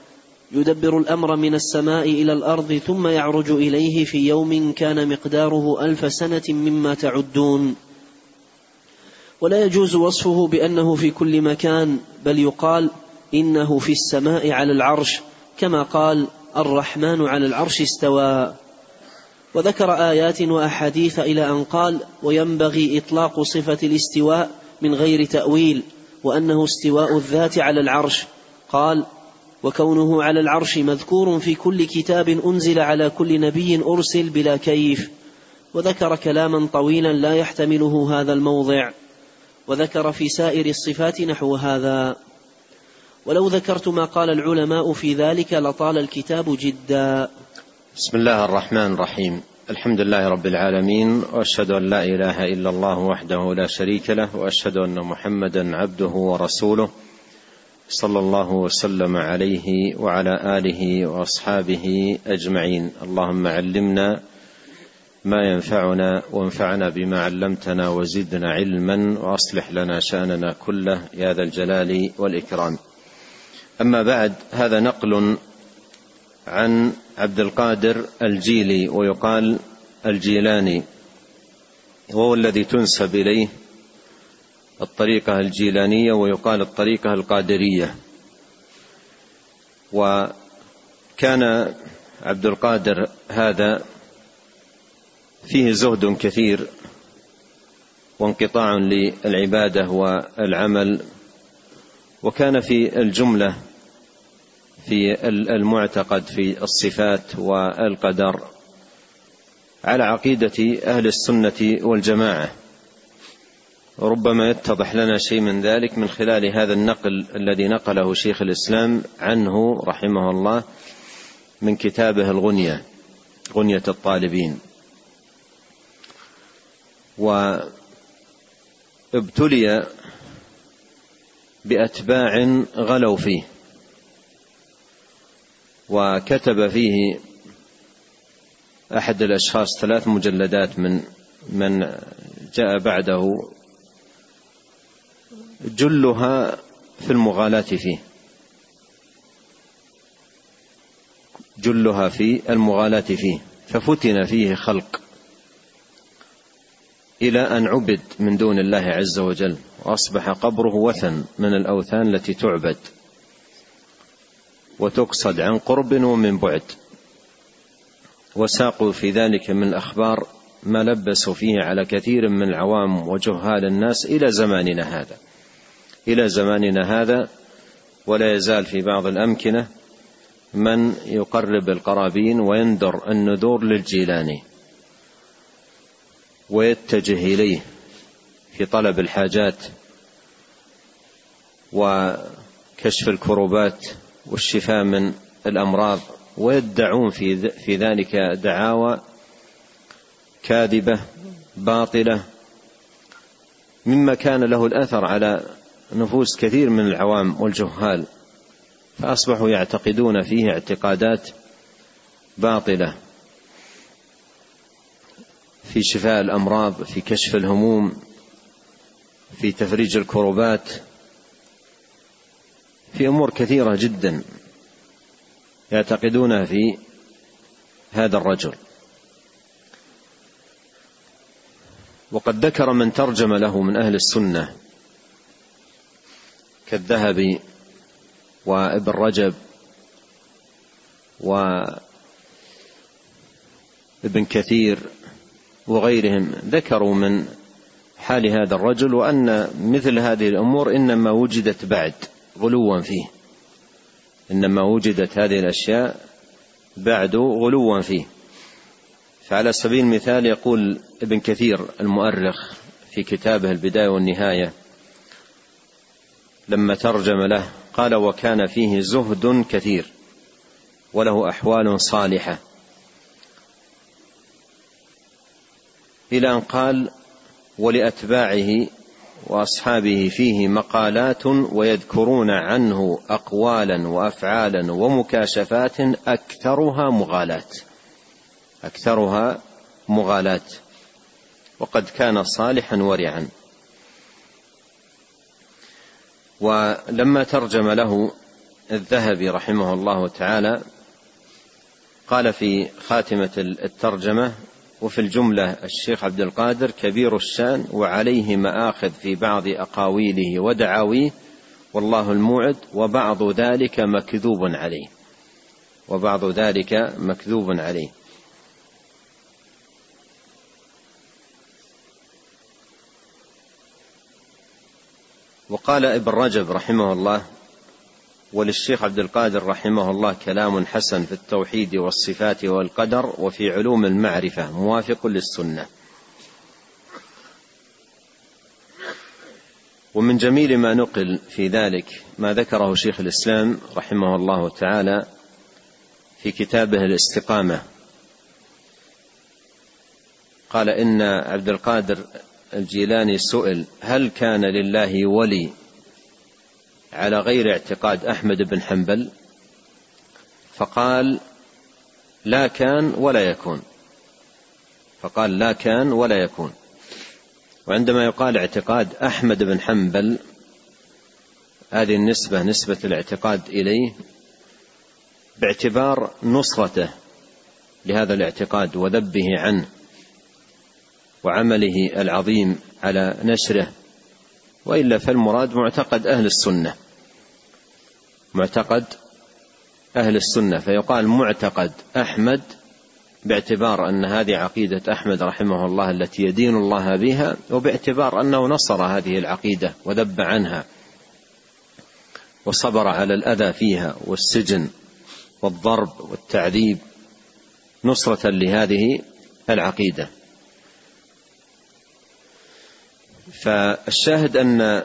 يدبر الأمر من السماء إلى الأرض ثم يعرج إليه في يوم كان مقداره ألف سنة مما تعدون. ولا يجوز وصفه بأنه في كل مكان، بل يقال إنه في السماء على العرش، كما قال الرحمن على العرش استوى. وذكر آيات وأحاديث إلى أن قال وينبغي إطلاق صفة الاستواء من غير تأويل، وأنه استواء الذات على العرش. قال وكونه على العرش مذكور في كل كتاب أنزل على كل نبي أرسل بلا كيف. وذكر كلاما طويلا لا يحتمله هذا الموضع، وذكر في سائر الصفات نحو هذا. ولو ذكرت ما قال العلماء في ذلك لطال الكتاب جدا. بسم الله الرحمن الرحيم. الحمد لله رب العالمين، وأشهد أن لا إله إلا الله وحده لا شريك له، وأشهد أن محمدا عبده ورسوله صلى الله وسلم عليه وعلى آله وأصحابه أجمعين. اللهم علمنا ما ينفعنا وانفعنا بما علمتنا وزدنا علما وأصلح لنا شأننا كله يا ذا الجلال والإكرام. أما بعد، هذا نقل عن عبد القادر الجيلي ويقال الجيلاني، وهو الذي تنسب إليه الطريقة الجيلانية ويقال الطريقة القادرية. وكان عبد القادر هذا فيه زهد كثير وانقطاع للعبادة والعمل، وكان في الجملة في المعتقد في الصفات والقدر على عقيدة أهل السنة والجماعة. ربما يتضح لنا شيء من ذلك من خلال هذا النقل الذي نقله شيخ الإسلام عنه رحمه الله من كتابه الغنية، غنية الطالبين. وابتلي بأتباع غلوا فيه، وكتب فيه أحد الأشخاص ثلاث مجلدات من من جاء بعده، جلها في المغالاة فيه، جلها في المغالاة فيه، ففتن فيه خلق إلى أن عبد من دون الله عز وجل، وأصبح قبره وثن من الأوثان التي تعبد وتقصد عن قرب ومن بعد. وساقوا في ذلك من الأخبار ما لبسوا فيه على كثير من العوام وجهال الناس إلى زماننا هذا إلى زماننا هذا ولا يزال في بعض الأمكنة من يقرب القرابين ويندر النذور للجيلاني ويتجه إليه في طلب الحاجات وكشف الكروبات والشفاء من الأمراض، ويدعون في في ذلك دعاوى كاذبة باطلة، مما كان له الأثر على نفوس كثير من العوام والجهال، فأصبحوا يعتقدون فيه اعتقادات باطلة في شفاء الأمراض، في كشف الهموم، في تفريج الكروبات، في أمور كثيرة جدا يعتقدونها في هذا الرجل. وقد ذكر من ترجم له من أهل السنة كالذهبي وابن رجب وابن كثير وغيرهم، ذكروا من حال هذا الرجل وأن مثل هذه الأمور إنما وجدت بعد غلوا فيه، إنما وجدت هذه الأشياء بعد غلوا فيه. فعلى سبيل المثال يقول ابن كثير المؤرخ في كتابه البداية والنهاية لما ترجم له قال وكان فيه زهد كثير وله أحوال صالحة، إلى أن قال ولأتباعه وأصحابه فيه مقالات ويذكرون عنه أقوالا وأفعالا ومكاشفات أكثرها مغالات أكثرها مغالات وقد كان صالحا ورعا. ولما ترجم له الذهبي رحمه الله تعالى قال في خاتمة الترجمة: وفي الجملة الشيخ عبد القادر كبير الشان وعليه مآخذ في بعض أقاويله ودعاويه والله الموعد، وبعض ذلك مكذوب عليه وبعض ذلك مكذوب عليه. وقال ابن رجب رحمه الله: وللشيخ عبد القادر رحمه الله كلام حسن في التوحيد والصفات والقدر وفي علوم المعرفة موافق للسنة. ومن جميل ما نقل في ذلك ما ذكره شيخ الإسلام رحمه الله تعالى في كتابه الاستقامة. قال: إن عبد القادر الجيلاني سئل: هل كان لله ولي على غير اعتقاد أحمد بن حنبل؟ فقال: لا كان ولا يكون فقال لا كان ولا يكون. وعندما يقال اعتقاد أحمد بن حنبل، هذه النسبة نسبة الاعتقاد إليه باعتبار نصرته لهذا الاعتقاد وذبه عنه وعمله العظيم على نشره، وإلا فالمراد معتقد أهل السنة معتقد أهل السنة فيقال معتقد أحمد باعتبار أن هذه عقيدة أحمد رحمه الله التي يدين الله بها، وباعتبار أنه نصر هذه العقيدة وذب عنها وصبر على الأذى فيها والسجن والضرب والتعذيب نصرة لهذه العقيدة. فالشاهد أن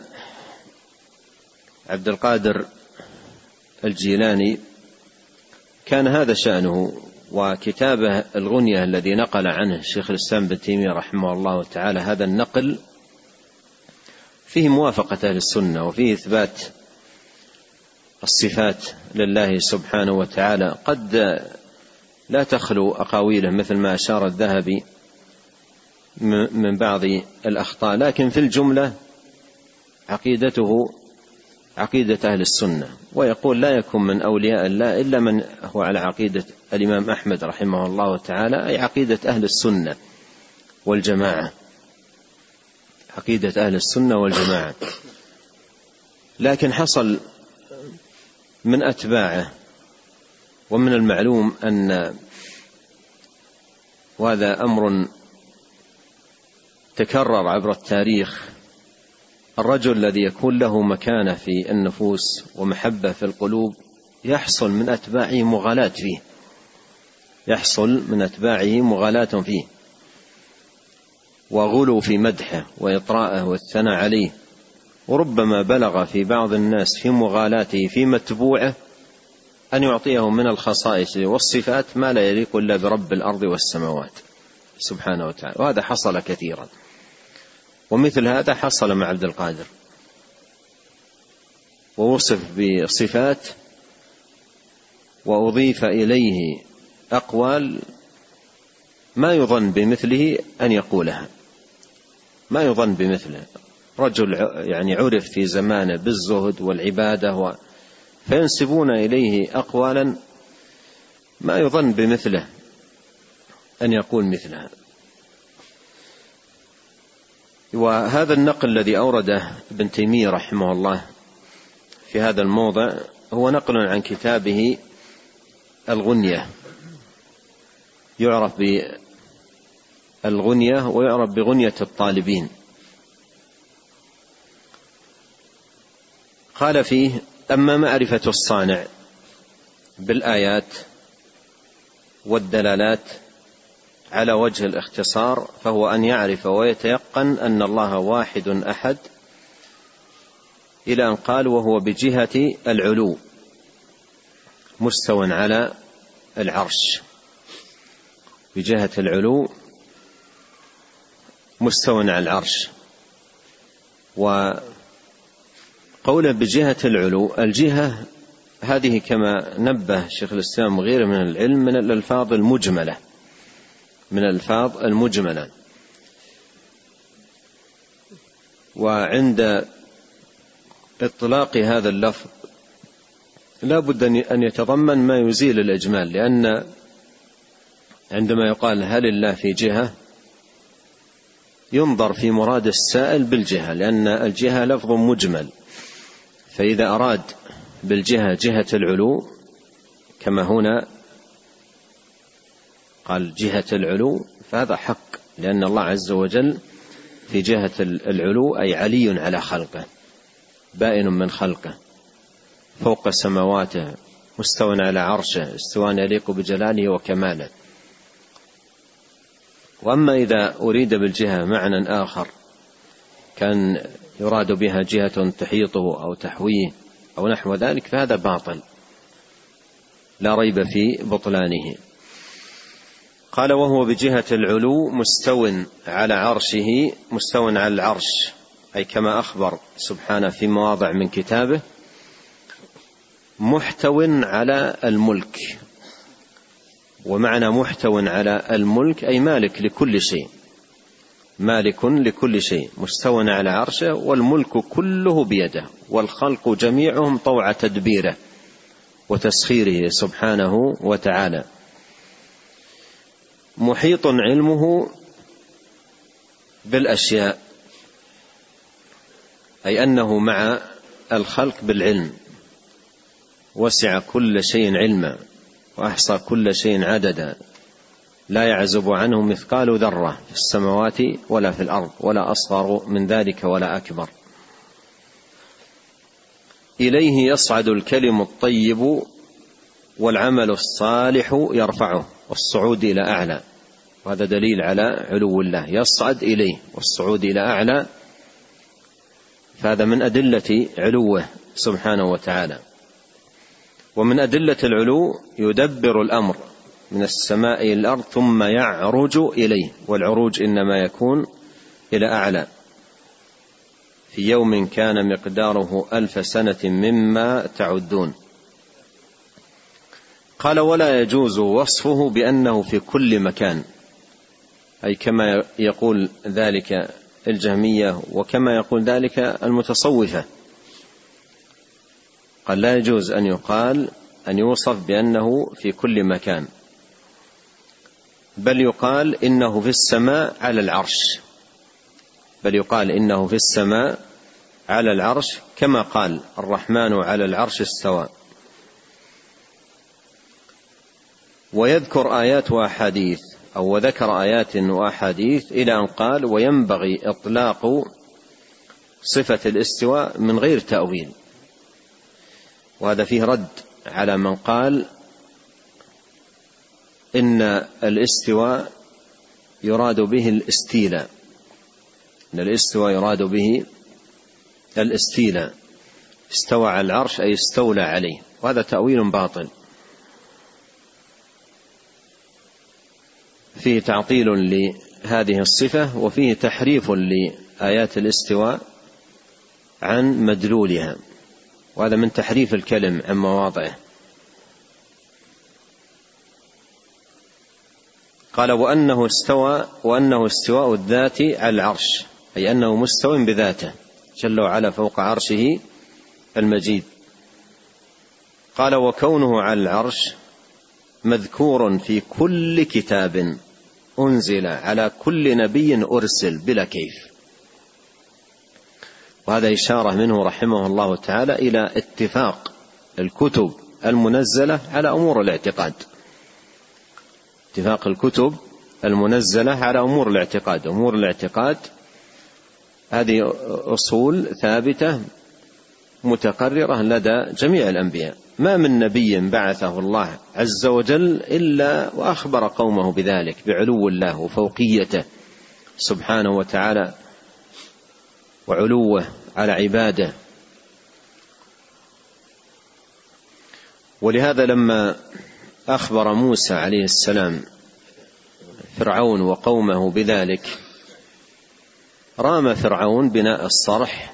عبد القادر الجيلاني كان هذا شأنه، وكتابه الغنية الذي نقل عنه شيخ الإسلام ابن تيمية رحمه الله تعالى هذا النقل فيه موافقة أهل السنة وفيه إثبات الصفات لله سبحانه وتعالى. قد لا تخلو أقاويله مثل ما أشار الذهبي من بعض الأخطاء، لكن في الجملة عقيدته عقيدة أهل السنة. ويقول: لا يكون من أولياء الله إلا من هو على عقيدة الإمام أحمد رحمه الله تعالى، أي عقيدة أهل السنة والجماعة عقيدة أهل السنة والجماعة. لكن حصل من أتباعه، ومن المعلوم أن وهذا أمر تكرر عبر التاريخ، الرجل الذي يكون له مكانة في النفوس ومحبة في القلوب يحصل من أتباعه مغالاة فيه يحصل من أتباعه مغالاة فيه وغلو في مدحه وإطراءه والثناء عليه، وربما بلغ في بعض الناس في مغالاته في متبوعه أن يعطيه من الخصائص والصفات ما لا يليق إلا برب الأرض والسماوات سبحانه وتعالى. وهذا حصل كثيرا، ومثل هذا حصل مع عبد القادر، ووصف بصفات وأضيف إليه أقوال ما يظن بمثله أن يقولها ما يظن بمثله رجل يعني عرف في زمانه بالزهد والعبادة و... فينسبون إليه أقوالا ما يظن بمثله أن يقول مثلها. وهذا النقل الذي أورده ابن تيمية رحمه الله في هذا الموضع هو نقل عن كتابه الغنية، يعرف بالغنية ويعرف بغنية الطالبين. قال فيه: أما معرفة الصانع بالآيات والدلالات على وجه الاختصار فهو أن يعرف ويتيقن أن الله واحد أحد، إلى أن قال: وهو بجهة العلو مستوى على العرش بجهة العلو مستوى على العرش. وقوله بجهة العلو، الجهة هذه كما نبه شيخ الإسلام وغيره من العلم من الألفاظ المجملة من الألفاظ المجملة وعند إطلاق هذا اللفظ لا بد أن يتضمن ما يزيل الإجمال، لأن عندما يقال هل الله في جهة ينظر في مراد السائل بالجهة، لأن الجهة لفظ مجمل، فإذا أراد بالجهة جهة العلو كما هنا قال جهة العلو فهذا حق، لأن الله عز وجل في جهة العلو أي علي على خلقه، بائن من خلقه، فوق سماواته، مستوى على عرشه، استواء يليق بجلاله وكماله. وأما إذا أريد بالجهة معنى آخر كان يراد بها جهة تحيطه أو تحويه أو نحو ذلك فهذا باطل لا ريب في بطلانه. قال وهو بجهة العلو مستو على عرشه، مستو على العرش، أي كما أخبر سبحانه في مواضع من كتابه، محتو على الملك. ومعنى محتو على الملك أي مالك لكل شيء، مالك لكل شيء، مستو على عرشه، والملك كله بيده، والخلق جميعهم طوع تدبيره وتسخيره سبحانه وتعالى. محيط علمه بالأشياء، أي أنه مع الخلق بالعلم، وسع كل شيء علما وأحصى كل شيء عددا، لا يعزب عنه مثقال ذرة في السماوات ولا في الأرض، ولا أصغر من ذلك ولا أكبر. إليه يصعد الكلم الطيب والعمل الصالح يرفعه، والصعود إلى أعلى، وهذا دليل على علو الله، يصعد إليه والصعود إلى أعلى، فهذا من أدلة علوه سبحانه وتعالى. ومن أدلة العلو يدبر الأمر من السماء إلى الأرض ثم يعرج إليه، والعروج إنما يكون إلى أعلى، في يوم كان مقداره ألف سنة مما تعدون. قال ولا يجوز وصفه بأنه في كل مكان، أي كما يقول ذلك الجهمية وكما يقول ذلك المتصوفة. قال لا يجوز أن يقال أن يوصف بأنه في كل مكان، بل يقال إنه في السماء على العرش، بل يقال إنه في السماء على العرش، كما قال الرحمن على العرش استوى. ويذكر آيات وأحاديث، أو وذكر آيات وأحاديث إلى أن قال وينبغي إطلاق صفة الاستواء من غير تأويل. وهذا فيه رد على من قال إن الاستواء يراد به الاستيلاء، إن الاستواء يراد به الاستيلاء، استوى على العرش أي استولى عليه، وهذا تأويل باطل فيه تعطيل لهذه الصفة، وفيه تحريف لآيات الاستواء عن مدلولها، وهذا من تحريف الكلم عن مواضعه. قال وأنه استوى، وأنه استواء الذات على العرش، أي أنه مستوى بذاته جل وعلا فوق عرشه المجيد. قال وكونه على العرش مذكور في كل كتاب أنزل على كل نبي أرسل بلا كيف، وهذا إشارة منه رحمه الله تعالى إلى اتفاق الكتب المنزلة على أمور الاعتقاد، اتفاق الكتب المنزلة على أمور الاعتقاد. أمور الاعتقاد هذه أصول ثابتة متقررة لدى جميع الأنبياء، ما من نبي بعثه الله عز وجل إلا وأخبر قومه بذلك، بعلو الله وفوقيته سبحانه وتعالى وعلوه على عباده. ولهذا لما أخبر موسى عليه السلام فرعون وقومه بذلك، رام فرعون بناء الصرح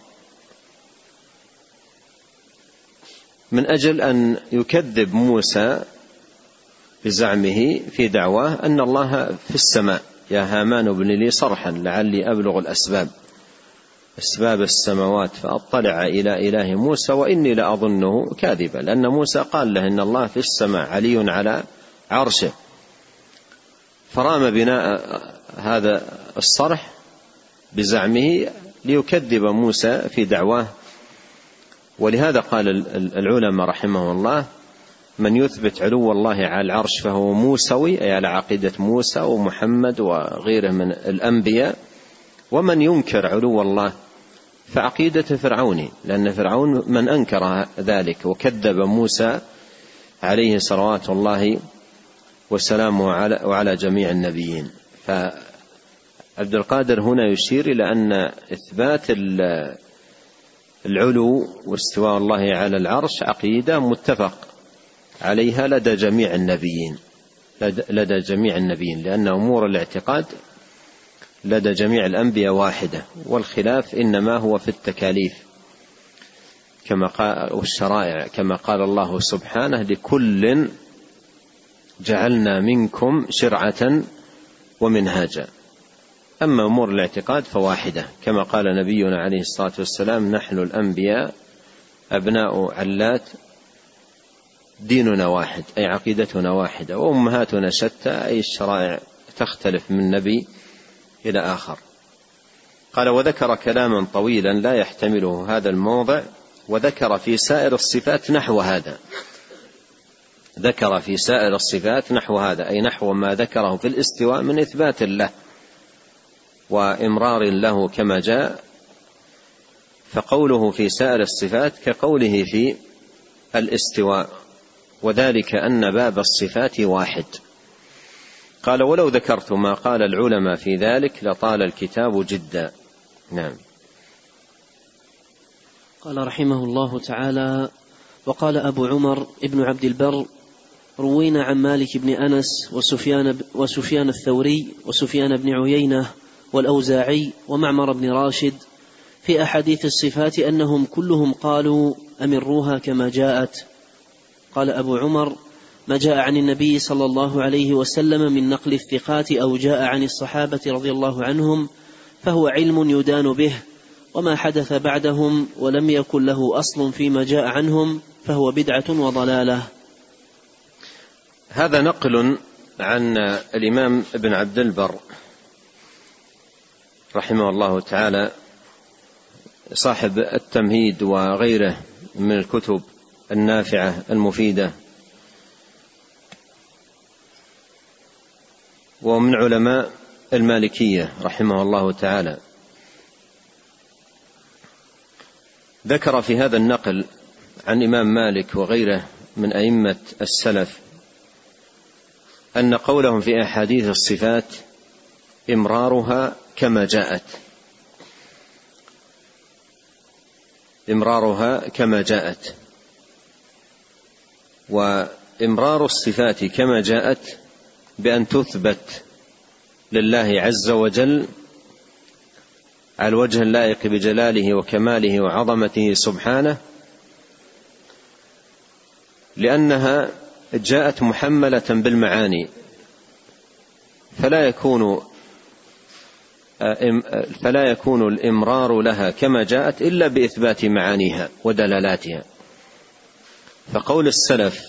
من أجل أن يكذب موسى بزعمه في دعواه أن الله في السماء، يا هامان ابن لي صرحا لعلي أبلغ الأسباب. أسباب السماوات فأطلع إلى إله موسى وإني لأظنه كاذبا، لأن موسى قال له إن الله في السماء علي على عرشه، فرام بناء هذا الصرح بزعمه ليكذب موسى في دعواه. ولهذا قال العلماء رحمه الله: من يثبت علو الله على العرش فهو موسوي، أي على عقيدة موسى ومحمد وغيره من الأنبياء. ومن ينكر علو الله فعقيدة فرعوني، لأن فرعون من أنكر ذلك وكذب موسى عليه صلوات الله وسلامه وعلى جميع النبيين. فعبد القادر هنا يشير إلى أن إثبات العلو واستواء الله على العرش عقيدة متفق عليها لدى جميع النبيين لدى جميع النبيين لأن أمور الاعتقاد لدى جميع الأنبياء واحدة، والخلاف إنما هو في التكاليف كما قال والشرائع، كما قال الله سبحانه: لكل جعلنا منكم شرعة ومنهاجا. أما أمور الاعتقاد فواحدة، كما قال نبينا عليه الصلاة والسلام: نحن الأنبياء أبناء علات ديننا واحد، أي عقيدتنا واحدة، وأمهاتنا شتى، أي الشرائع تختلف من نبي إلى آخر. قال: وذكر كلاما طويلا لا يحتمله هذا الموضع، وذكر في سائر الصفات نحو هذا ذكر في سائر الصفات نحو هذا أي نحو ما ذكره في الاستواء من إثبات له وإمرار له كما جاء. فقوله في سائر الصفات كقوله في الاستواء، وذلك أن باب الصفات واحد. قال: ولو ذكرت ما قال العلماء في ذلك لطال الكتاب جدا. نعم. قال رحمه الله تعالى: وقال أبو عمر ابن عبد البر: روينا عن مالك بن أنس وسفيان, وسفيان الثوري وسفيان بن عيينة والأوزاعي ومعمر بن راشد في أحاديث الصفات أنهم كلهم قالوا: أمروها كما جاءت. قال أبو عمر: ما جاء عن النبي صلى الله عليه وسلم من نقل الثقات أو جاء عن الصحابة رضي الله عنهم فهو علم يدان به، وما حدث بعدهم ولم يكن له أصل فيما جاء عنهم فهو بدعة وضلالة. هذا نقل عن الإمام ابن عبد البر رحمه الله تعالى صاحب التمهيد وغيره من الكتب النافعة المفيدة، ومن علماء المالكية رحمه الله تعالى. ذكر في هذا النقل عن إمام مالك وغيره من أئمة السلف أن قولهم في أحاديث الصفات إمرارها كما جاءت إمرارها كما جاءت وإمرار الصفات كما جاءت بأن تثبت لله عز وجل على الوجه اللائق بجلاله وكماله وعظمته سبحانه، لأنها جاءت محملة بالمعاني، فلا يكون فلا يكون الإمرار لها كما جاءت إلا بإثبات معانيها ودلالاتها. فقول السلف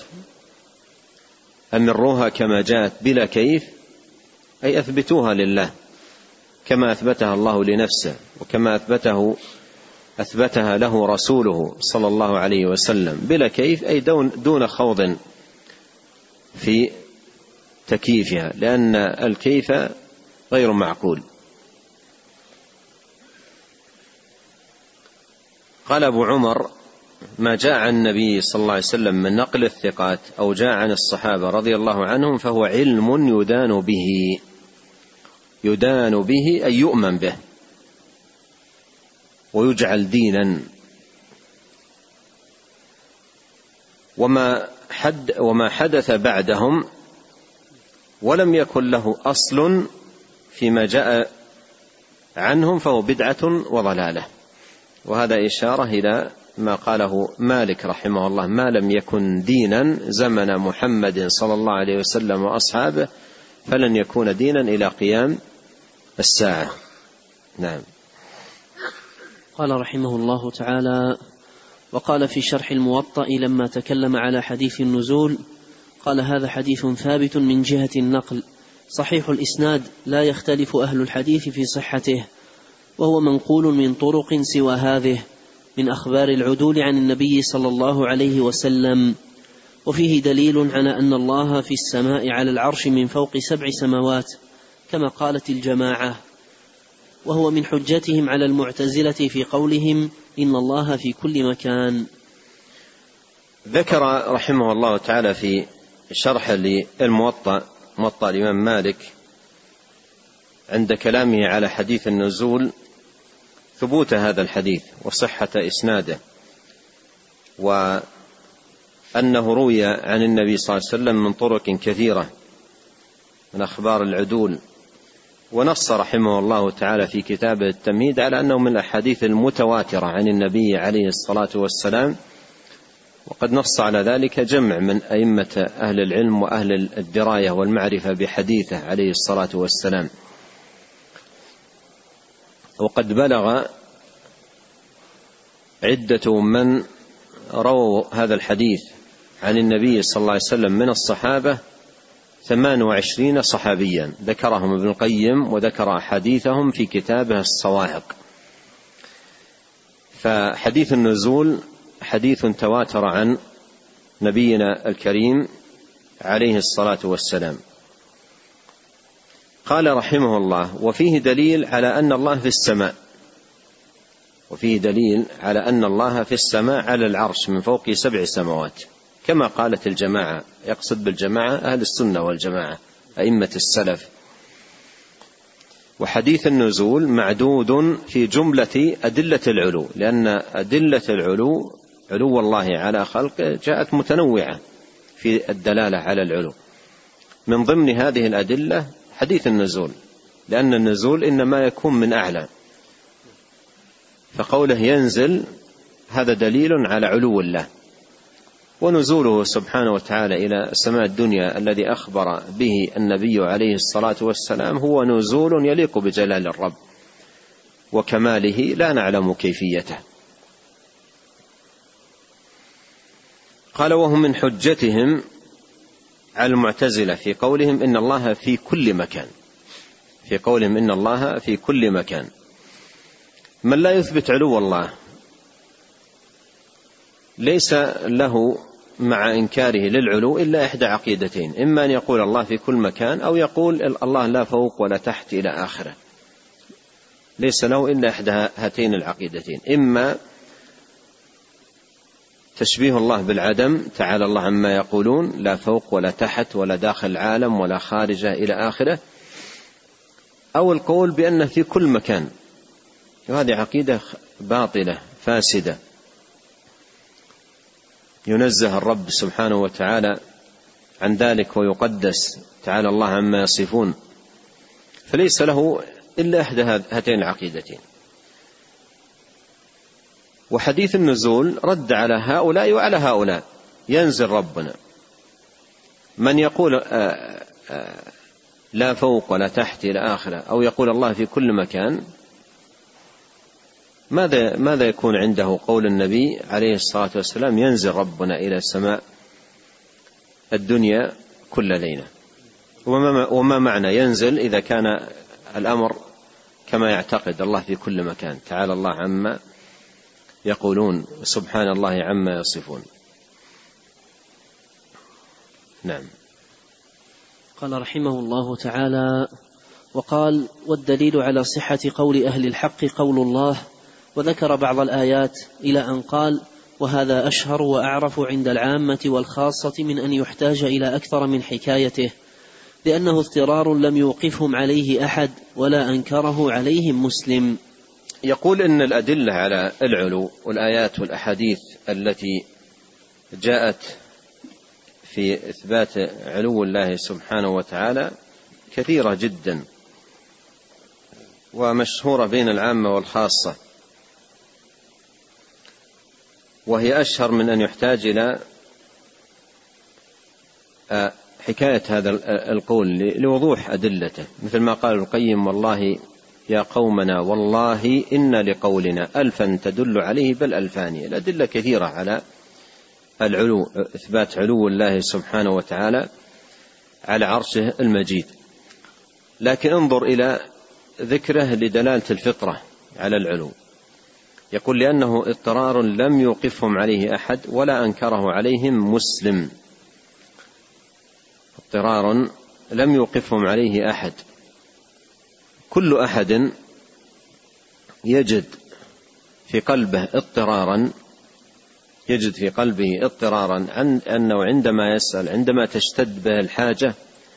أمروها كما جاءت بلا كيف أي أثبتوها لله كما أثبتها الله لنفسه وكما أثبته أثبتها له رسوله صلى الله عليه وسلم بلا كيف، أي دون, دون خوض في تكييفها، لأن الكيف غير معقول. قال أبو عمر: ما جاء عن النبي صلى الله عليه وسلم من نقل الثقات أو جاء عن الصحابة رضي الله عنهم فهو علم يدان به يدان به أي يؤمن به ويجعل دينا. وما, حد وما حدث بعدهم ولم يكن له أصل فيما جاء عنهم فهو بدعة وضلالة. وهذا إشارة إلى ما قاله مالك رحمه الله: ما لم يكن دينا زمن محمد صلى الله عليه وسلم وأصحابه فلن يكون دينا إلى قيام الساعة. نعم. قال رحمه الله تعالى: وقال في شرح الموطأ لما تكلم على حديث النزول قال: هذا حديث ثابت من جهة النقل صحيح الإسناد، لا يختلف أهل الحديث في صحته، وهو منقول من طرق سوى هذه من أخبار العدول عن النبي صلى الله عليه وسلم، وفيه دليل على أن الله في السماء على العرش من فوق سبع سماوات كما قالت الجماعة، وهو من حجتهم على المعتزلة في قولهم إن الله في كل مكان. ذكر رحمه الله تعالى في شرح للموطأ موطأ الإمام مالك عند كلامه على حديث النزول ثبوت هذا الحديث وصحة إسناده، وأنه روي عن النبي صلى الله عليه وسلم من طرق كثيرة من أخبار العدول، ونص رحمه الله تعالى في كتابه التمهيد على أنه من الأحاديث المتواترة عن النبي عليه الصلاة والسلام، وقد نص على ذلك جمع من أئمة أهل العلم وأهل الدراية والمعرفة بحديثه عليه الصلاة والسلام. وقد بلغ عدة من رووا هذا الحديث عن النبي صلى الله عليه وسلم من الصحابة ثمان وعشرين صحابيا ذكرهم ابن القيم وذكر أحاديثهم في كتابه الصواعق. فحديث النزول حديث تواتر عن نبينا الكريم عليه الصلاة والسلام. قال رحمه الله: وفيه دليل على أن الله في السماء، وفيه دليل على أن الله في السماء على العرش من فوق سبع سماوات كما قالت الجماعة، يقصد بالجماعة أهل السنة والجماعة أئمة السلف. وحديث النزول معدود في جملة أدلة العلو، لأن أدلة العلو علو الله على خلقه جاءت متنوعة في الدلالة على العلو. من ضمن هذه الأدلة حديث النزول، لأن النزول إنما يكون من أعلى، فقوله ينزل هذا دليل على علو الله. ونزوله سبحانه وتعالى إلى سماء الدنيا الذي أخبر به النبي عليه الصلاة والسلام هو نزول يليق بجلال الرب وكماله لا نعلم كيفيته. قال: وهم من حجتهم على المعتزلة في قولهم إن الله في كل مكان، في قولهم إن الله في كل مكان. من لا يثبت علو الله ليس له مع إنكاره للعلو إلا إحدى عقيدتين: إما أن يقول الله في كل مكان، أو يقول الله لا فوق ولا تحت إلى آخره. ليس له إلا إحدى هاتين العقيدتين: إما تشبيه الله بالعدم تعالى الله عما يقولون، لا فوق ولا تحت ولا داخل العالم ولا خارجه إلى آخره، أو القول بأنه في كل مكان، وهذه عقيدة باطلة فاسدة، ينزه الرب سبحانه وتعالى عن ذلك ويقدس تعالى الله عما يصفون، فليس له إلا إحدى هاتين العقيدتين. وحديث النزول رد على هؤلاء وعلى هؤلاء. ينزل ربنا، من يقول آآ آآ لا فوق ولا تحت إلى آخره، أو يقول الله في كل مكان، ماذا ماذا يكون عنده قول النبي عليه الصلاة والسلام ينزل ربنا إلى سماء الدنيا كل ليلة؟ وما, وما معنى ينزل إذا كان الأمر كما يعتقد الله في كل مكان تعالى الله عما يقولون سبحان الله عما يصفون. نعم. قال رحمه الله تعالى: وقال: والدليل على صحة قول أهل الحق قول الله، وذكر بعض الآيات إلى أن قال: وهذا أشهر وأعرف عند العامة والخاصة من أن يحتاج إلى أكثر من حكايته، لأنه اضطرار لم يوقفهم عليه أحد ولا أنكره عليهم مسلم. يقول إن الأدلة على العلو والآيات والأحاديث التي جاءت في إثبات علو الله سبحانه وتعالى كثيرة جدا ومشهورة بين العامة والخاصة، وهي أشهر من أن يحتاج إلى حكاية هذا القول لوضوح أدلته، مثل ما قال القيم: والله يا قومنا والله إن لقولنا ألفا تدل عليه بل ألفان. الأدلة كثيرة على العلو، إثبات علو الله سبحانه وتعالى على عرشه المجيد، لكن انظر إلى ذكره لدلالة الفطرة على العلو. يقول لأنه اضطرار لم يوقفهم عليه أحد ولا أنكره عليهم مسلم. اضطرار لم يوقفهم عليه أحد، كل أحد يجد في قلبه اضطرارا يجد في قلبه اضطرارا عن أنه عندما يسأل، عندما تشتد به الحاجة،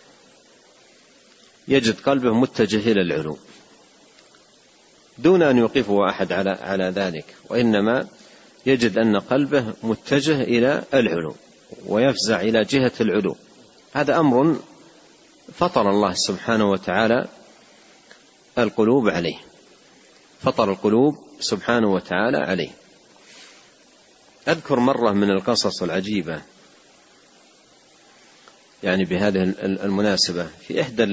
يجد قلبه متجه إلى العلو دون أن يوقفه أحد على على ذلك، وإنما يجد أن قلبه متجه إلى العلو ويفزع إلى جهة العلو. هذا أمر فطر الله سبحانه وتعالى القلوب عليه، فطر القلوب سبحانه وتعالى عليه. أذكر مرة من القصص العجيبة يعني بهذه المناسبة، في إحدى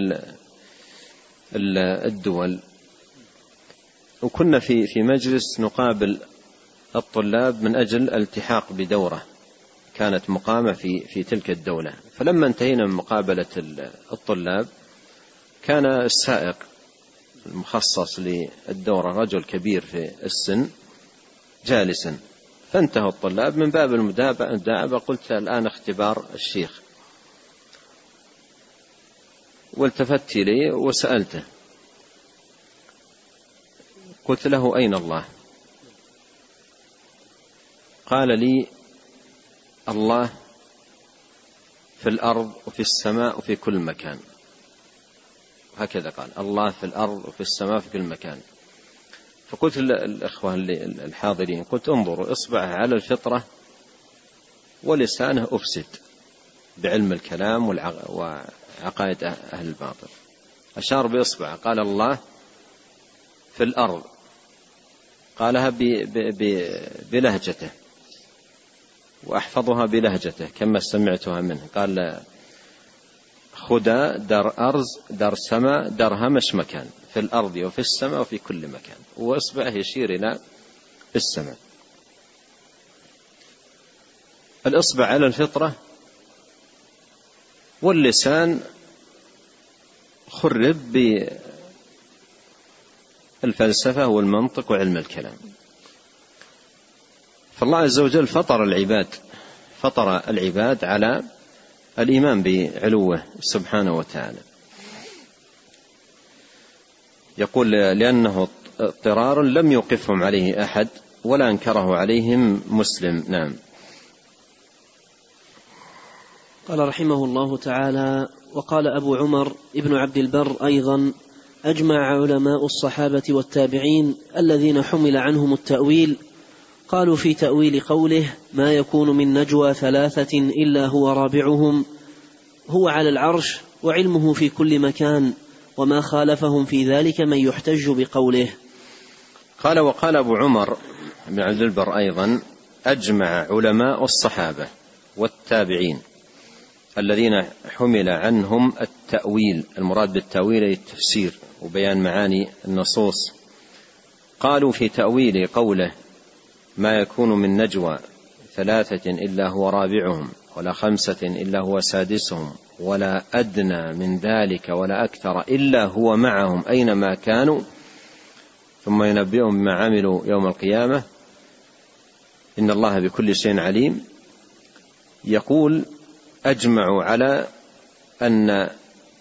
الدول، وكنا في في مجلس نقابل الطلاب من أجل الالتحاق بدورة كانت مقامة في في تلك الدولة. فلما انتهينا من مقابلة الطلاب كان السائق المخصص للدورة رجل كبير في السن جالسا، فانتهى الطلاب. من باب المداعبة قلت الآن اختبار الشيخ، والتفت إليه وسألته، قلت له أين الله؟ قال لي الله في الأرض وفي السماء وفي كل مكان. هكذا قال، الله في الأرض وفي السماء وفي كل مكان. فقلت للإخوة الحاضرين، قلت انظروا، إصبعه على الفطرة ولسانه أفسد بعلم الكلام وعقائد أهل الباطل. أشار بإصبعه قال الله في الأرض، قالها بلهجته وأحفظها بلهجته كما سمعتها منه. قال خدا در أرز در سماء درهمش مكان، في الأرض وفي السماء وفي كل مكان، وإصبعه يشير إلى السماء. الإصبع على الفطرة واللسان خرب بالفلسفة والمنطق وعلم الكلام. فالله عز وجل فطر العباد فطر العباد على الإيمان بعلوه سبحانه وتعالى. يقول لأنه اضطرار لم يوقفهم عليه أحد ولا أنكره عليهم مسلم. نعم. قال رحمه الله تعالى: وقال أبو عمر ابن عبد البر أيضا: أجمع علماء الصحابة والتابعين الذين حمل عنهم التأويل قالوا في تأويل قوله: ما يكون من نجوى ثلاثة إلا هو رابعهم هو على العرش وعلمه في كل مكان، وما خالفهم في ذلك من يحتج بقوله. قال وقال أبو عمر بن عبد البر أيضا: أجمع علماء الصحابة والتابعين الذين حمل عنهم التأويل، المراد بالتأويل التفسير وبيان معاني النصوص، قالوا في تأويل قوله: ما يكون من نجوى ثلاثة إلا هو رابعهم ولا خمسة إلا هو سادسهم ولا أدنى من ذلك ولا أكثر إلا هو معهم أينما كانوا ثم ينبئهم بما عملوا يوم القيامة إن الله بكل شيء عليم. يقول: أجمعوا على أن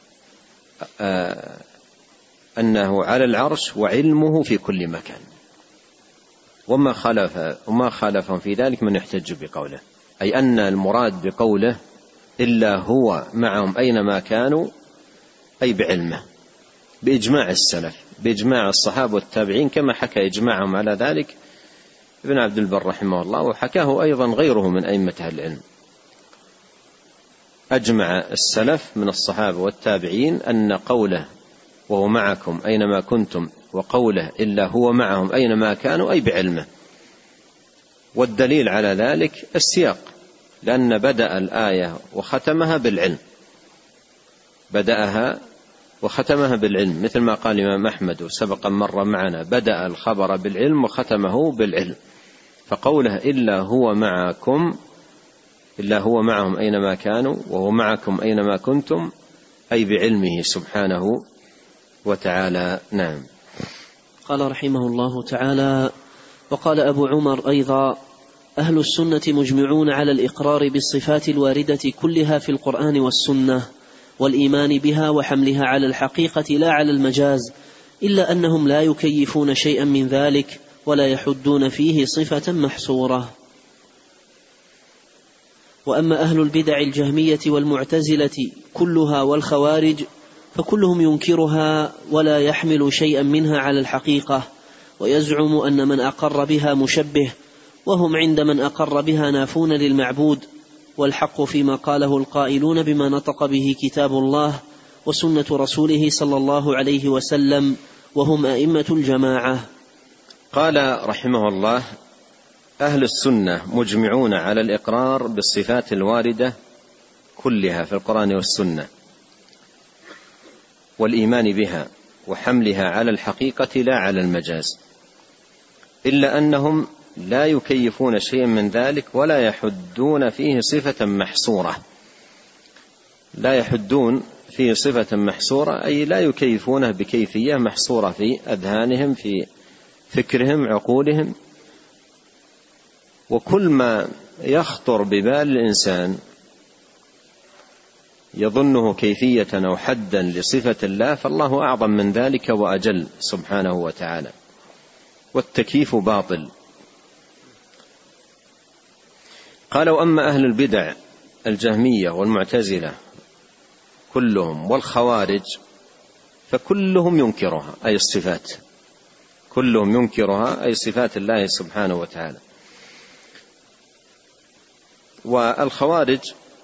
آه أنه على العرش وعلمه في كل مكان، وما خالف وما خالفهم في ذلك من يحتج بقوله، أي أن المراد بقوله إلا هو معهم أينما كانوا، أي بعلمه، بإجماع السلف، بإجماع الصحابة والتابعين، كما حكى إجماعهم على ذلك ابن عبد البر رحمه الله، وحكاه أيضا غيره من أئمة العلم. أجمع السلف من الصحابة والتابعين أن قوله وهو معكم أينما كنتم وقوله إلا هو معهم أينما كانوا أي بعلمه. والدليل على ذلك السياق، لأن بدأ الآية وختمها بالعلم، بدأها وختمها بالعلم، مثل ما قال الإمام أحمد وسبق مرة معنا: بدأ الخبر بالعلم وختمه بالعلم. فقوله إلا هو معكم، إلا هو معهم أينما كانوا وهو معكم أينما كنتم، أي بعلمه سبحانه وتعالى. نعم. قال رحمه الله تعالى: وقال أبو عمر أيضا: أهل السنة مجمعون على الإقرار بالصفات الواردة كلها في القرآن والسنة والإيمان بها وحملها على الحقيقة لا على المجاز، إلا أنهم لا يكيفون شيئا من ذلك ولا يحدون فيه صفة محصورة. وأما أهل البدع الجهمية والمعتزلة كلها والخوارج فكلهم ينكرها ولا يحمل شيئا منها على الحقيقة، ويزعم أن من أقر بها مشبه، وهم عند من أقر بها نافون للمعبود، والحق فيما قاله القائلون بما نطق به كتاب الله وسنة رسوله صلى الله عليه وسلم، وهم أئمة الجماعة. قال رحمه الله: أهل السنة مجمعون على الإقرار بالصفات الواردة كلها في القرآن والسنة والإيمان بها وحملها على الحقيقة لا على المجاز، إلا أنهم لا يكيفون شيئا من ذلك ولا يحدون فيه صفة محصورة. لا يحدون فيه صفة محصورة أي لا يكيفونه بكيفية محصورة في أذهانهم، في فكرهم، عقولهم. وكل ما يخطر ببال الإنسان يظنه كيفية أو حدا لصفة الله، فالله أعظم من ذلك وأجل سبحانه وتعالى، والتكييف باطل. قالوا: أما أهل البدع الجهمية والمعتزلة كلهم والخوارج فكلهم ينكرها، أي الصفات، كلهم ينكرها أي صفات الله سبحانه وتعالى. والخوارج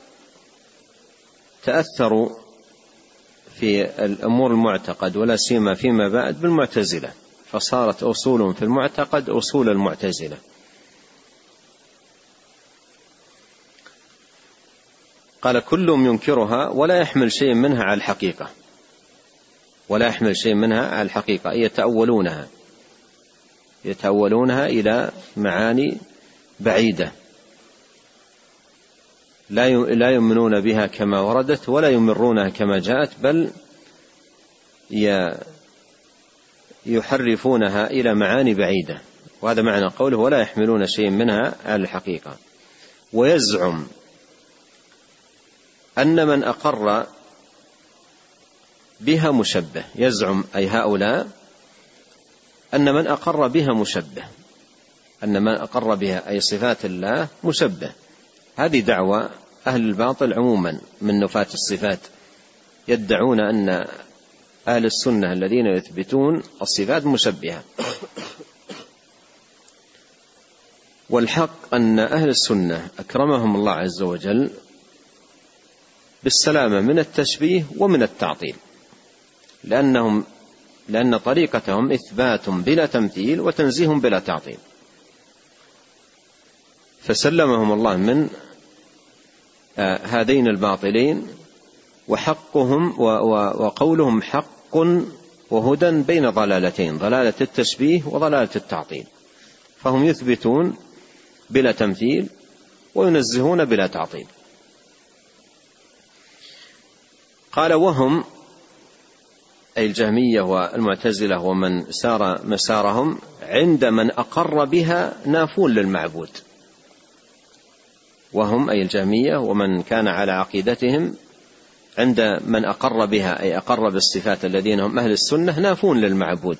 تأثروا في الأمور المعتقد ولا سيما فيما بعد بالمعتزلة، فصارت أصول في المعتقد أصول المعتزلة. قال: كلهم ينكرها ولا يحمل شيء منها على الحقيقة، ولا يحمل شيء منها على الحقيقة، أي يتأولونها يتأولونها إلى معاني بعيدة، لا يؤمنون بها كما وردت ولا يمرونها كما جاءت، بل يحرفونها إلى معاني بعيدة. وهذا معنى قوله: ولا يحملون شيء منها على الحقيقة. ويزعم أن من أقر بها مشبه، يزعم أي هؤلاء أن من أقر بها مشبه، أن من أقر بها أي صفات الله مشبه. هذه دعوة أهل الباطل عموما من نفاة الصفات، يدعون أن أهل السنة الذين يثبتون الصفات مشبهة. والحق أن أهل السنة أكرمهم الله عز وجل بالسلامة من التشبيه ومن التعطيل، لأنهم لأن طريقتهم إثبات بلا تمثيل وتنزيه بلا تعطيل، فسلمهم الله من هذين الباطلين. وحقهم وقولهم حق وهدى بين ضلالتين، ضلالة التشبيه وضلالة التعطيل، فهم يثبتون بلا تمثيل وينزهون بلا تعطيل. قال: وهم أي الجهمية والمعتزلة ومن سار مسارهم عند من أقر بها نافون للمعبود. وهم أي الجهمية ومن كان على عقيدتهم عند من أقر بها أي أقر بالصفات الذين هم أهل السنة نافون للمعبود،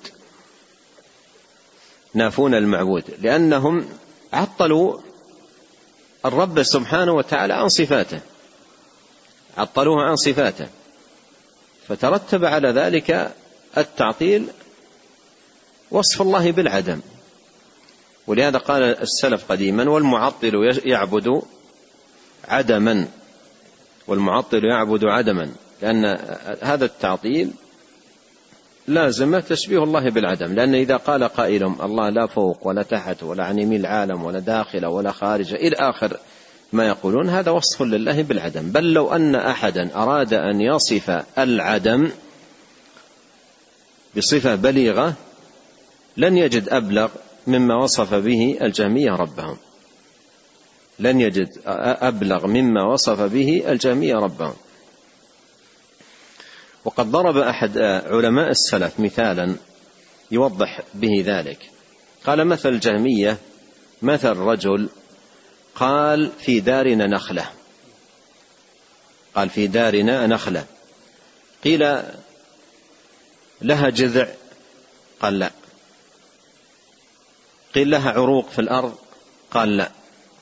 نافون المعبود، لأنهم عطلوا الرب سبحانه وتعالى عن صفاته، عطلوه عن صفاته، فترتب على ذلك التعطيل وصف الله بالعدم. ولهذا قال السلف قديما: والمعطل يعبد عدما، والمعطل يعبد عدما، لأن هذا التعطيل لازم تشبيه الله بالعدم. لأن إذا قال قائل الله لا فوق ولا تحت ولا عن يمين العالم ولا داخل ولا خارج إلى آخر ما يقولون، هذا وصف لله بالعدم. بل لو أن أحدا أراد أن يصف العدم بصفة بليغة لن يجد أبلغ مما وصف به الجهمية ربهم، لن يجد أبلغ مما وصف به الجهمية ربهم. وقد ضرب أحد علماء السلف مثالا يوضح به ذلك، قال مثل الجهمية مثل رجل قال في دارنا نخلة، قال في دارنا نخلة، قيل لها جذع، قال لا، قيل لها عروق في الأرض، قال لا،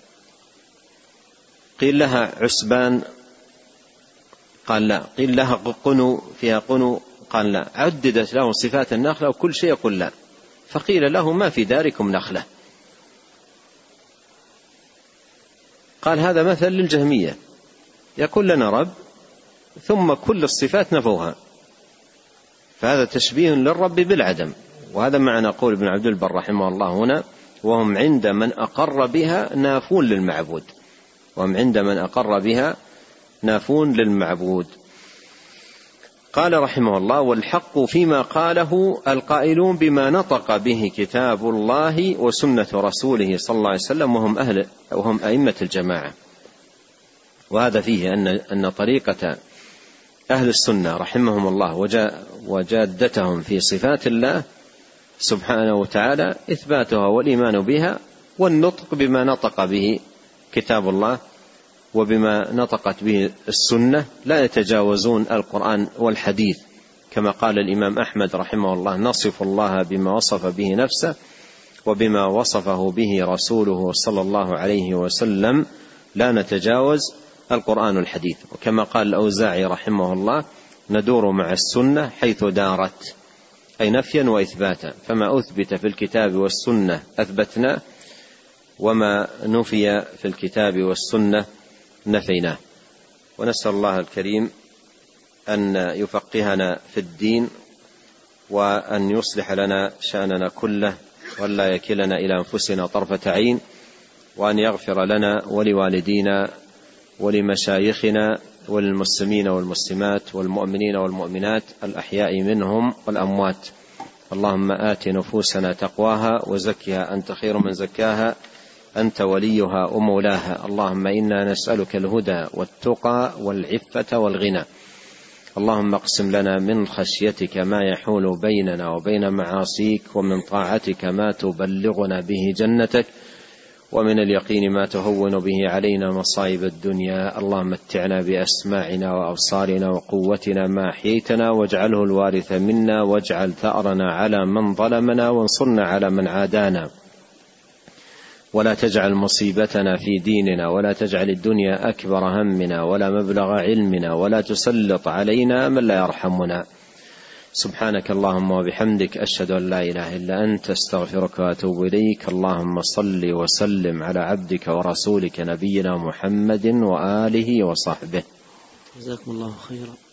قيل لها عسبان، قال لا، قيل لها قنو، فيها قنو، قال لا. عددت له صفات النخلة وكل شيء يقول لا، فقيل له ما في داركم نخلة. قال هذا مثل للجهمية، يقول لنا رب ثم كل الصفات نفوها، فهذا تشبيه للرب بالعدم. وهذا معنى قول ابن عبد البر رحمه الله هنا: وهم عند من أقر بها نافون للمعبود، وهم عند من أقر بها نافون للمعبود. قال رحمه الله: والحق فيما قاله القائلون بما نطق به كتاب الله وسنة رسوله صلى الله عليه وسلم، وهم أهل وهم أئمة الجماعة. وهذا فيه أن أن طريقة أهل السنة رحمهم الله وجادتهم في صفات الله سبحانه وتعالى إثباتها والإيمان بها والنطق بما نطق به كتاب الله وبما نطقت به السنة، لا يتجاوزون القرآن والحديث، كما قال الإمام أحمد رحمه الله: نصف الله بما وصف به نفسه وبما وصفه به رسوله صلى الله عليه وسلم، لا نتجاوز القرآن والحديث. وكما قال الأوزاعي رحمه الله: ندور مع السنة حيث دارت، أي نفيا وإثباتا، فما أثبت في الكتاب والسنة أثبتنا، وما نفي في الكتاب والسنة نفيناه. ونسأل الله الكريم أن يفقهنا في الدين، وأن يصلح لنا شأننا كله، وأن لا يكلنا إلى أنفسنا طرفة عين، وأن يغفر لنا ولوالدينا ولمشايخنا وللمسلمين والمسلمات والمؤمنين والمؤمنات الأحياء منهم والأموات. اللهم آت نفوسنا تقواها وزكها أنت خير من زكاها، أنت وليها ومولاها. اللهم إنا نسألك الهدى والتقى والعفة والغنى. اللهم اقسم لنا من خشيتك ما يحول بيننا وبين معاصيك، ومن طاعتك ما تبلغنا به جنتك، ومن اليقين ما تهون به علينا مصائب الدنيا. اللهم متعنا بأسماعنا وأبصارنا وقوتنا ما أحييتنا، واجعله الوارث منا، واجعل ثأرنا على من ظلمنا، وانصرنا على من عادانا، ولا تجعل مصيبتنا في ديننا، ولا تجعل الدنيا أكبر همنا ولا مبلغ علمنا، ولا تسلط علينا من لا يرحمنا. سبحانك اللهم وبحمدك، أشهد أن لا إله إلا أنت، استغفرك وأتوب إليك. اللهم صل وسلم على عبدك ورسولك نبينا محمد وآله وصحبه. جزاكم الله خيرا.